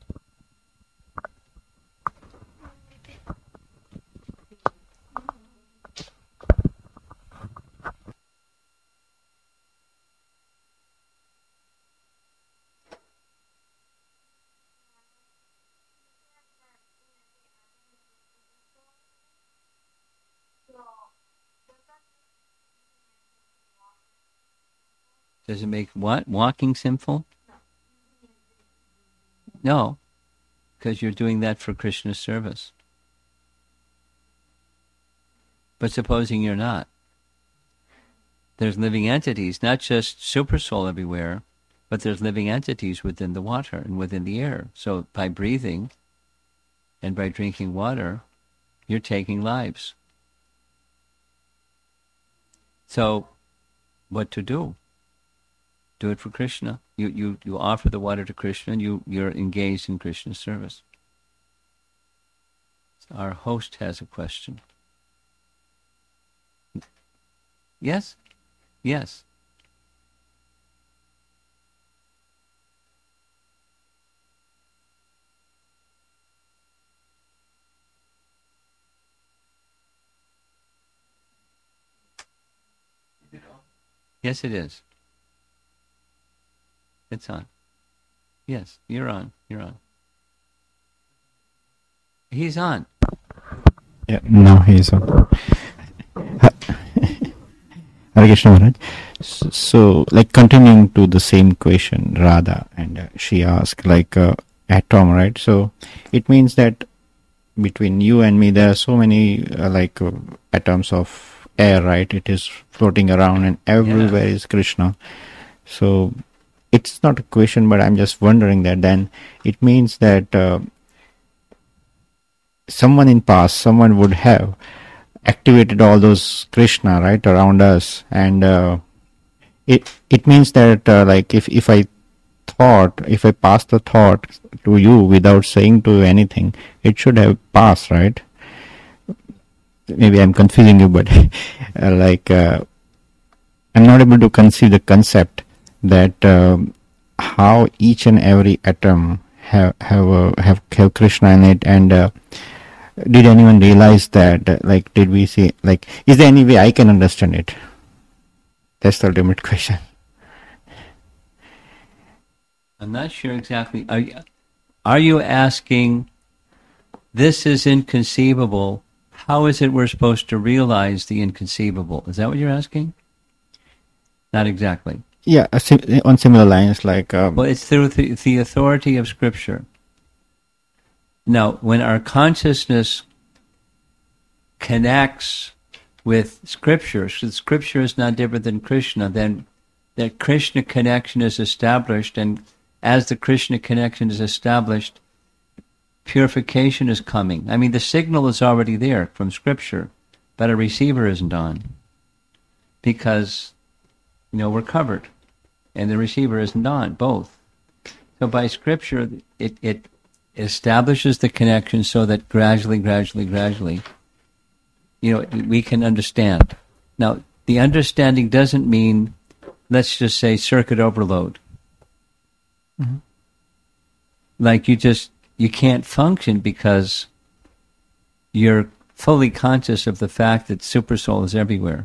Speaker 1: Does it make what? Walking sinful? No, because you're doing that for Krishna's service. But supposing you're not. There's living entities, not just super soul everywhere, but there's living entities within the water and within the air. So by breathing and by drinking water, you're taking lives. So what to do? Do it for Krishna. You you, you offer the water to Krishna and you, you're engaged in Krishna's service. So our host has a question. Yes? Yes. Yes, it is. It's on. Yes, you're on. You're on. He's on.
Speaker 5: Yeah, now he's on. Hare Krishna Maharaj. So, so, like continuing to the same question, Radha, and uh, she asked like uh, atom, right? So it means that between you and me, there are so many uh, like uh, atoms of air, right? It is floating around, and everywhere yeah. is Krishna. So it's not a question, but I'm just wondering that then it means that uh, someone in past, someone would have activated all those Krishna right around us, and uh, it it means that uh, like if if I thought, if I pass the thought to you without saying to you anything, it should have passed, right? Maybe I'm confusing you, but uh, like uh, I'm not able to conceive the concept that um, how each and every atom have have uh, have have Krishna in it, and uh, did anyone realize that? Uh, like, did we see? Like, is there any way I can understand it? That's the ultimate question.
Speaker 1: I'm not sure exactly. Are you, are you asking, this is inconceivable, how is it we're supposed to realize the inconceivable? Is that what you're asking? Not exactly.
Speaker 5: Yeah, on similar lines, like... Um,
Speaker 1: well, it's through the, the authority of Scripture. Now, when our consciousness connects with Scripture, so Scripture is not different than Krishna, then that Krishna connection is established, and as the Krishna connection is established, purification is coming. I mean, the signal is already there from Scripture, but a receiver isn't on. Because, you know, we're covered, and the receiver isn't on, both. So by Scripture, it, it establishes the connection so that gradually, gradually, gradually, you know, we can understand. Now, the understanding doesn't mean, let's just say, circuit overload. Mm-hmm. Like you just, you can't function because you're fully conscious of the fact that Supersoul is everywhere.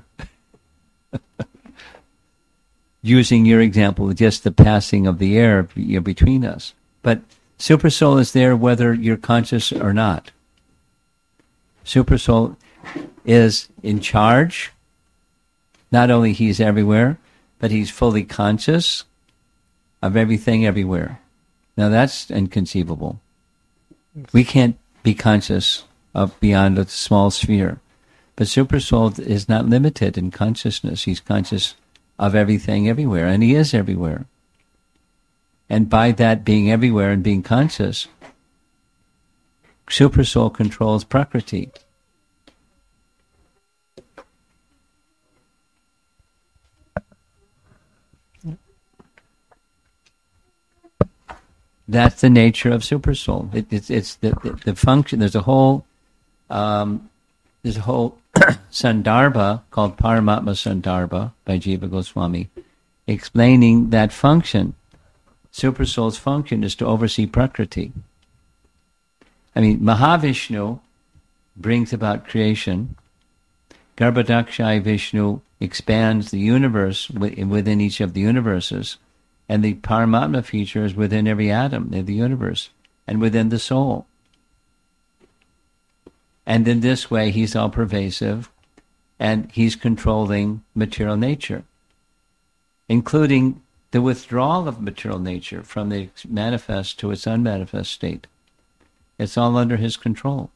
Speaker 1: Using your example, just the passing of the air between us. But Supersoul is there whether you're conscious or not. Supersoul is in charge. Not only he's everywhere, but he's fully conscious of everything everywhere. Now that's inconceivable. We can't be conscious of beyond a small sphere. But Supersoul is not limited in consciousness. He's conscious of everything everywhere, and he is everywhere. And by that being everywhere and being conscious, Supersoul controls Prakriti. That's the nature of Supersoul. It, it's it's the, the the function. There's a whole um, there's a whole Sandarbha called Paramatma Sandarbha by Jiva Goswami, explaining that function. Supersoul's function is to oversee Prakriti. I mean, Mahavishnu brings about creation. Garbhodakshai Vishnu expands the universe within each of the universes. And the Paramatma feature is within every atom of the universe and within the soul. And in this way, he's all pervasive and he's controlling material nature, including the withdrawal of material nature from the manifest to its unmanifest state. It's all under his control.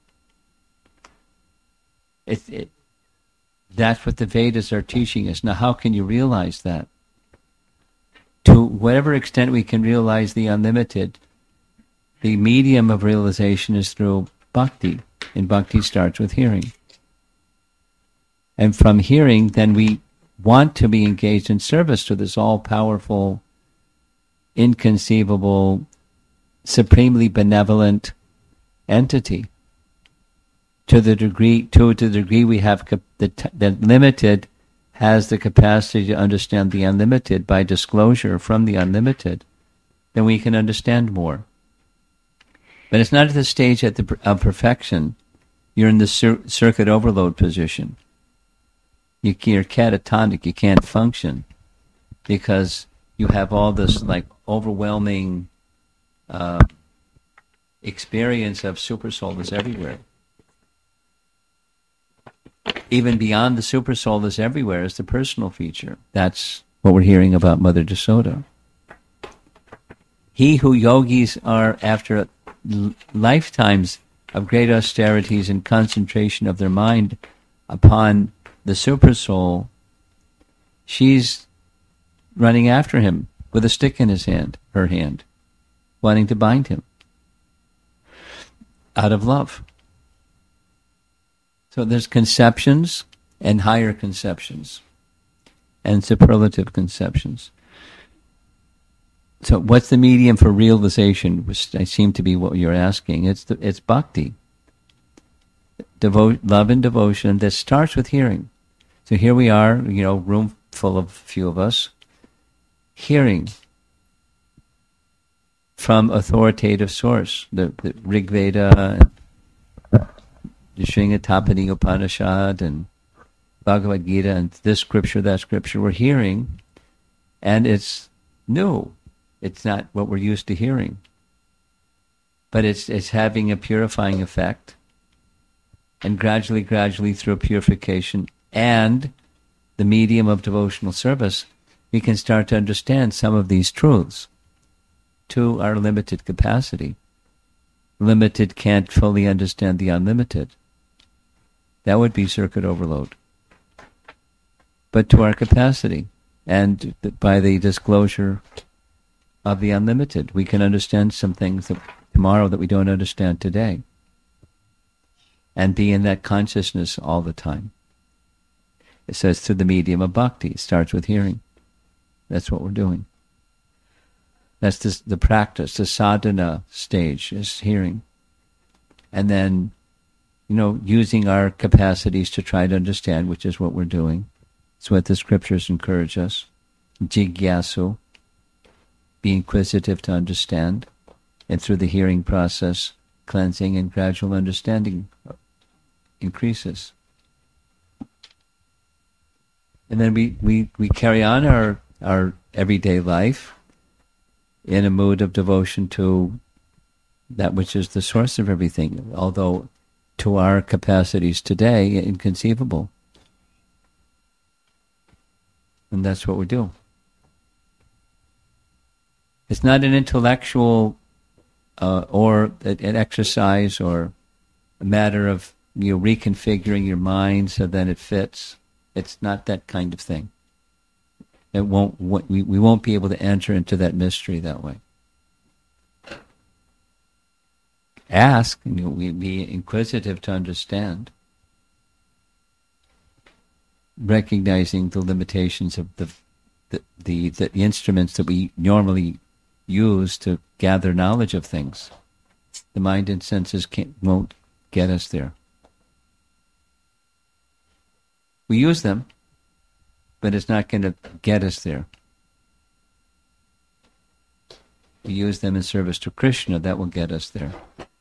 Speaker 1: It, it, that's what the Vedas are teaching us. Now, how can you realize that? To whatever extent we can realize the unlimited, the medium of realization is through bhakti, and bhakti starts with hearing. And from hearing, then we want to be engaged in service to this all-powerful, inconceivable, supremely benevolent entity. To the degree, to the degree we have cap- the, t- the limited has the capacity to understand the unlimited by disclosure from the unlimited, then we can understand more. But it's not at the stage at the, of perfection. You're in the cir- circuit overload position. You, you're catatonic. You can't function. because you have all this like overwhelming uh, experience of supersoul is everywhere. Even beyond the supersoul is everywhere is the personal feature. That's what we're hearing about Mother Jasoda. He who yogis are after l- lifetimes of great austerities and concentration of their mind upon the supersoul, she's running after him with a stick in his hand, her hand, wanting to bind him out of love. So there's conceptions and higher conceptions and superlative conceptions. So what's the medium for realization, which I seem to be what you're asking? It's the, it's bhakti. Devo- love and devotion that starts with hearing. So here we are, you know, room full of a few of us, hearing from authoritative source, the, the Rig Veda, the Sringatapani Upanishad, and Bhagavad Gita, and this scripture, that scripture, we're hearing, and it's new. It's not what we're used to hearing. But it's it's having a purifying effect, and gradually, gradually through purification and the medium of devotional service, we can start to understand some of these truths to our limited capacity. Limited can't fully understand the unlimited. That would be circuit overload. But to our capacity, and by the disclosure of the unlimited, we can understand some things that tomorrow that we don't understand today, and be in that consciousness all the time. It says through the medium of bhakti. It starts with hearing. That's what we're doing. That's the, the practice, the sadhana stage is hearing. And then, you know, using our capacities to try to understand, which is what we're doing. It's what the scriptures encourage us. Jigyasu, be inquisitive to understand. And through the hearing process, cleansing and gradual understanding increases. And then we, we, we carry on our, our everyday life in a mood of devotion to that which is the source of everything, although to our capacities today, inconceivable. And that's what we do. It's not an intellectual uh, or an exercise or a matter of, you know, reconfiguring your mind so that it fits. It's not that kind of thing. It won't. We we won't be able to enter into that mystery that way. Ask, you know, we be inquisitive to understand, recognizing the limitations of the the, the the instruments that we normally use to gather knowledge of things. The mind and senses can't, won't get us there. We use them, but it's not going to get us there. We use them in service to Krishna, that will get us there.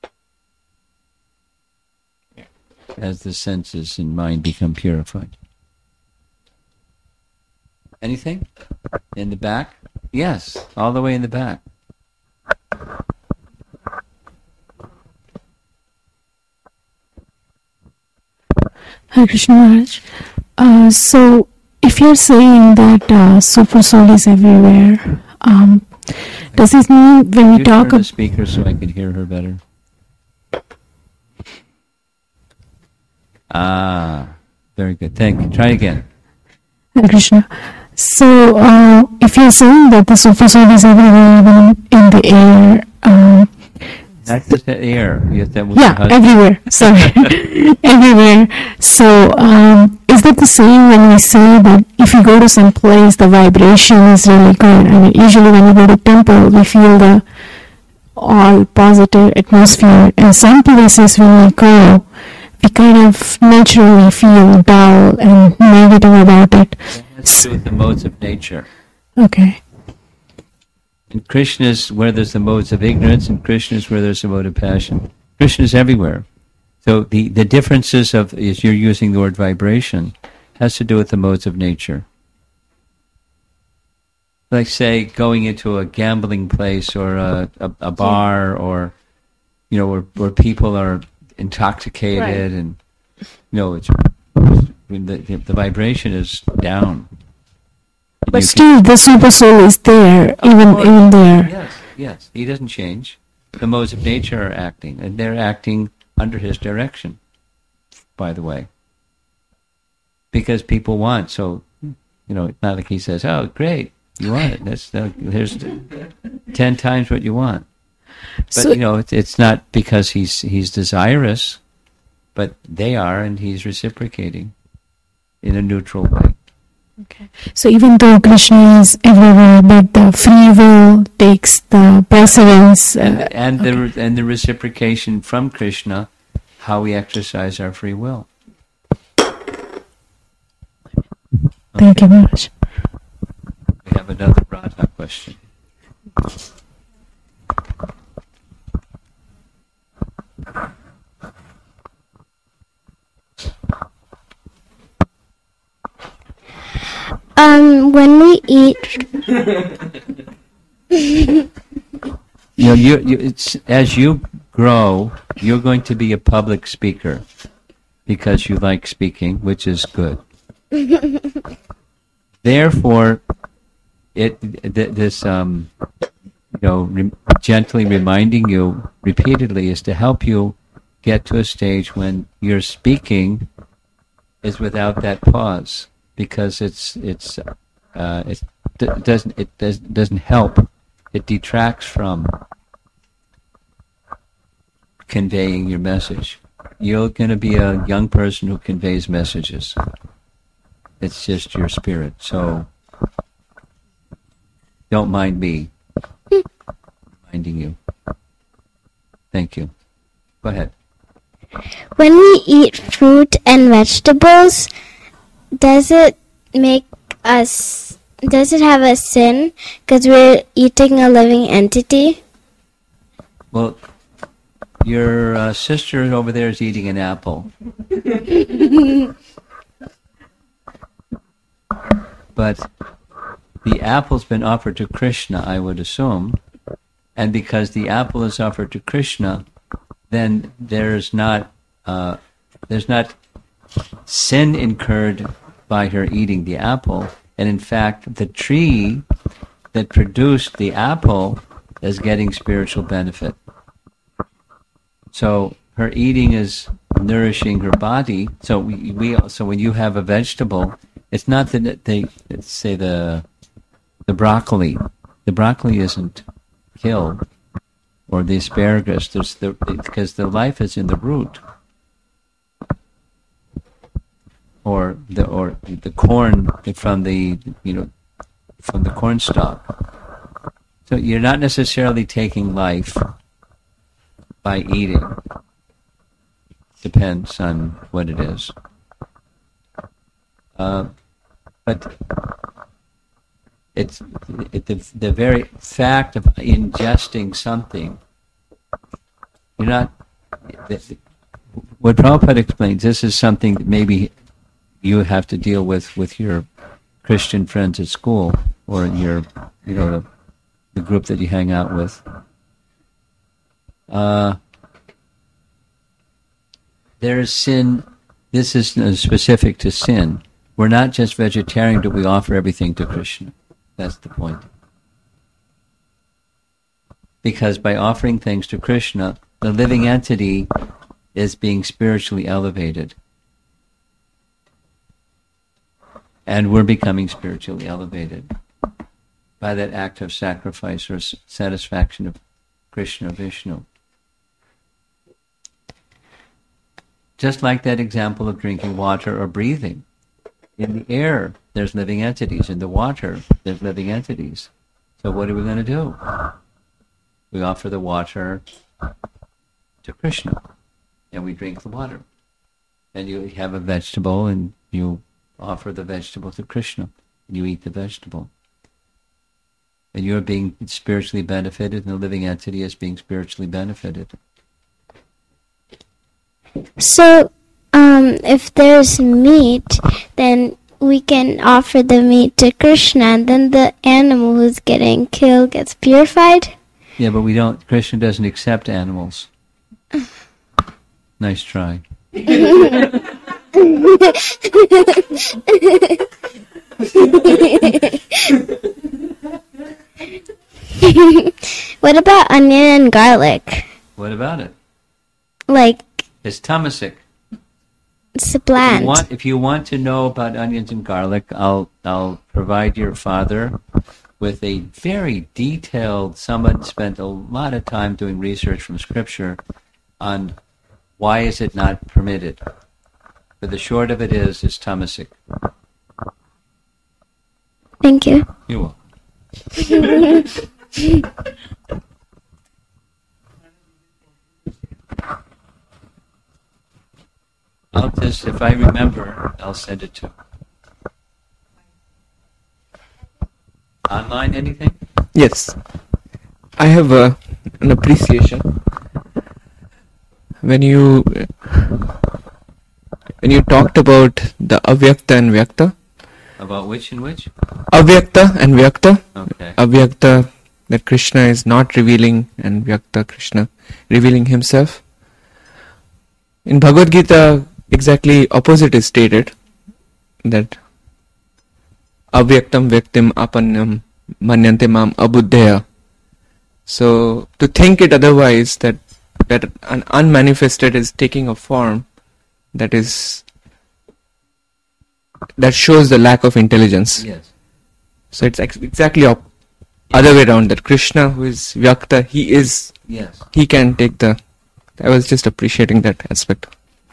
Speaker 1: As the senses and mind become purified. Anything? In the back? Yes, all the way in the back.
Speaker 6: Hare Krishna Maharaj. Uh, so, if you're saying that uh, Super Soul is everywhere, um, does it mean when we
Speaker 1: you
Speaker 6: talk
Speaker 1: about the speaker so I could hear her better? Ah, very good. Thank you. Try again.
Speaker 6: Hare Krishna. So, uh, if you're saying that the Super Soul is everywhere, even in the air, um,
Speaker 1: not just the air. Yes, that was
Speaker 6: yeah, everywhere. Sorry, everywhere. So, um, is that the same when we say that if you go to some place, the vibration is really good? I mean, usually when we go to temple, we feel the all positive atmosphere. And some places when we go, we kind of naturally feel dull and negative about it.
Speaker 1: It has to do with the modes of nature.
Speaker 6: Okay.
Speaker 1: And Krishna is where there's the modes of ignorance, and Krishna is where there's the mode of passion. Krishna is everywhere. So the, the differences of, as you're using the word vibration, has to do with the modes of nature. like say going into a gambling place or a, a, a bar, or you know where where people are intoxicated,
Speaker 6: Right.
Speaker 1: and you know it's I mean, the, the the vibration is down.
Speaker 6: But
Speaker 1: You
Speaker 6: still, the super soul is there, even
Speaker 1: course.
Speaker 6: even there.
Speaker 1: Yes, yes. He doesn't change. The modes of nature are acting, and they're acting under his direction, by the way. Because people want, so, you know, it's not like he says, oh, great, you want it. That's, uh, here's ten times what you want. But,
Speaker 6: So-
Speaker 1: you know, it's, it's not because he's he's desirous, but they are, and he's reciprocating in a neutral way.
Speaker 6: Okay. So even though Krishna is everywhere, but the free will takes the precedence. Uh,
Speaker 1: and the and the reciprocation from Krishna, how we exercise our free will.
Speaker 6: Thank you very much.
Speaker 1: We have another Radha question.
Speaker 3: Um, when we eat,
Speaker 1: You know, you, you it's as you grow, you're going to be a public speaker because you like speaking, which is good. Therefore, it th- this um, you know re- gently reminding you repeatedly is to help you get to a stage when your speaking is without that pause, because it's it's uh, it d- doesn't it does, doesn't help. It detracts from conveying your message. You're going to be a young person who conveys messages. It's just your spirit. So don't mind me reminding you. Thank you. Go ahead.
Speaker 3: when we eat fruit and vegetables, does it make us, does it have a sin because we're eating a living entity?
Speaker 1: Well, your uh, sister over there is eating an apple. But the apple's been offered to Krishna, I would assume. And because the apple is offered to Krishna, then there's not uh, there's not sin incurred by her eating the apple. And in fact, the tree that produced the apple is getting spiritual benefit. So her eating is nourishing her body. So we, we so when you have a vegetable, it's not that they say the the broccoli. The broccoli isn't killed, or the asparagus. There's the because the life is in the root, or the or the corn from the you know from the corn stalk. So you're not necessarily taking life by eating. Depends on what it is. Uh, but it's it, the the very fact of ingesting something. You're not. The, what Prabhupada explains, this is something that maybe you have to deal with with your Christian friends at school, or in your, you know, the, the group that you hang out with. Uh, there is sin. This is specific to sin. We're not just vegetarian, but we offer everything to Krishna. That's the point. Because by offering things to Krishna, the living entity is being spiritually elevated. And we're becoming spiritually elevated by that act of sacrifice or satisfaction of Krishna or Vishnu. Just like that example of drinking water or breathing. In the air, there's living entities. In the water, there's living entities. So what are we going to do? We offer the water to Krishna, and we drink the water. And you have a vegetable, and you offer the vegetable to Krishna, and you eat the vegetable. And you're being spiritually benefited, and the living entity is being spiritually benefited.
Speaker 3: So, um, if there's meat, then we can offer the meat to Krishna, and then the animal who's getting killed gets purified.
Speaker 1: Yeah, but we don't. Krishna doesn't accept animals. Nice try.
Speaker 3: What about onion and garlic?
Speaker 1: What about it?
Speaker 3: Like,
Speaker 1: It's tamasic.
Speaker 3: it's a
Speaker 1: If
Speaker 3: plant.
Speaker 1: you want, if you want to know about onions and garlic, I'll I'll provide your father with a very detailed. Someone spent a lot of time doing research from Scripture on why is it not permitted. But the short of it is, it's tamasic.
Speaker 3: Thank you.
Speaker 1: You're welcome. I'll just, if I remember, I'll send it to. Online, anything?
Speaker 7: Yes, I have uh, an appreciation when you when you talked about the avyakta and vyakta,
Speaker 1: About which and which?
Speaker 7: avyakta and vyakta,
Speaker 1: Okay.
Speaker 7: avyakta that Krishna is not revealing and vyakta Krishna revealing himself. In Bhagavad Gita, exactly opposite is stated, that avyaktam vyaktim apanyam manyante mam abuddhaya. So to think it otherwise, that that an unmanifested is taking a form that is that shows the lack of intelligence.
Speaker 1: Yes.
Speaker 7: So it's ex- exactly op- other way around, that Krishna, who is vyakta, he is
Speaker 1: Yes.
Speaker 7: he can take the. I was just appreciating that aspect.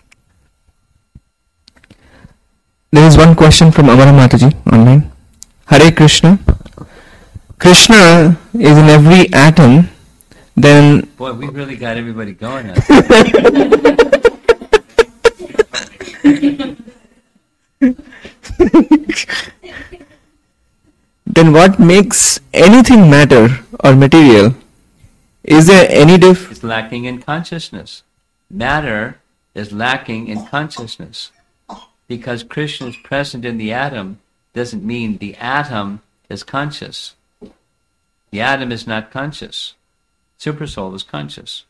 Speaker 7: There is one question from Amara Mataji online. Hare Krishna. Krishna is in every atom, then
Speaker 1: Boy, we really got everybody going on this.
Speaker 7: then what makes anything matter or material? Is there any diff?
Speaker 1: It's lacking in consciousness. Matter is lacking in consciousness. Because Krishna is present in the atom doesn't mean the atom is conscious. The atom is not conscious. Supersoul is conscious.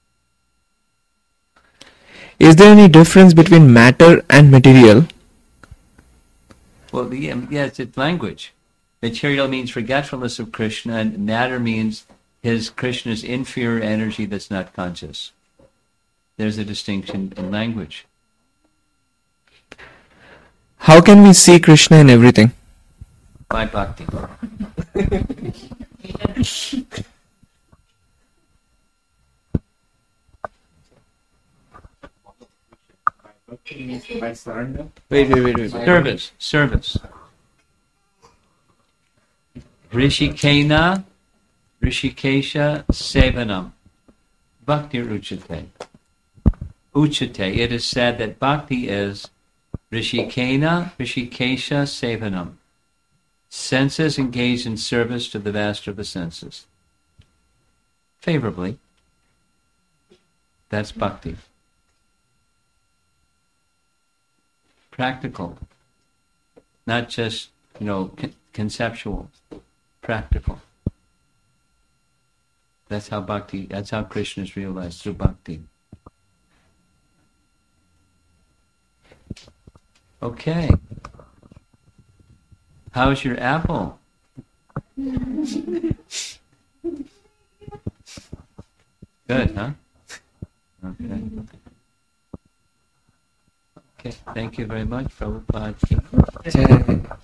Speaker 7: Is there any difference between matter and material?
Speaker 1: Well, the, um, yes, it's language. Material means forgetfulness of Krishna, and matter means his Krishna's inferior energy that's not conscious. There's a distinction in language.
Speaker 7: How can we see Krishna in everything?
Speaker 1: By bhakti.
Speaker 7: Wait, wait, wait, wait.
Speaker 1: Service, service. Rishikena, Rishikesha, Sevanam. Bhakti Uchate. Uchate. It is said that bhakti is Rishikena, Rishikesha, Sevanam. Senses engaged in service to the master of the senses. Favorably. That's bhakti. Practical. Not just, you know, con- conceptual. Practical. That's how bhakti, that's how Krishna is realized, through bhakti. Okay. How's your apple? Good, huh? Okay. Okay, thank you very much, Prabhupada.
Speaker 7: Jai.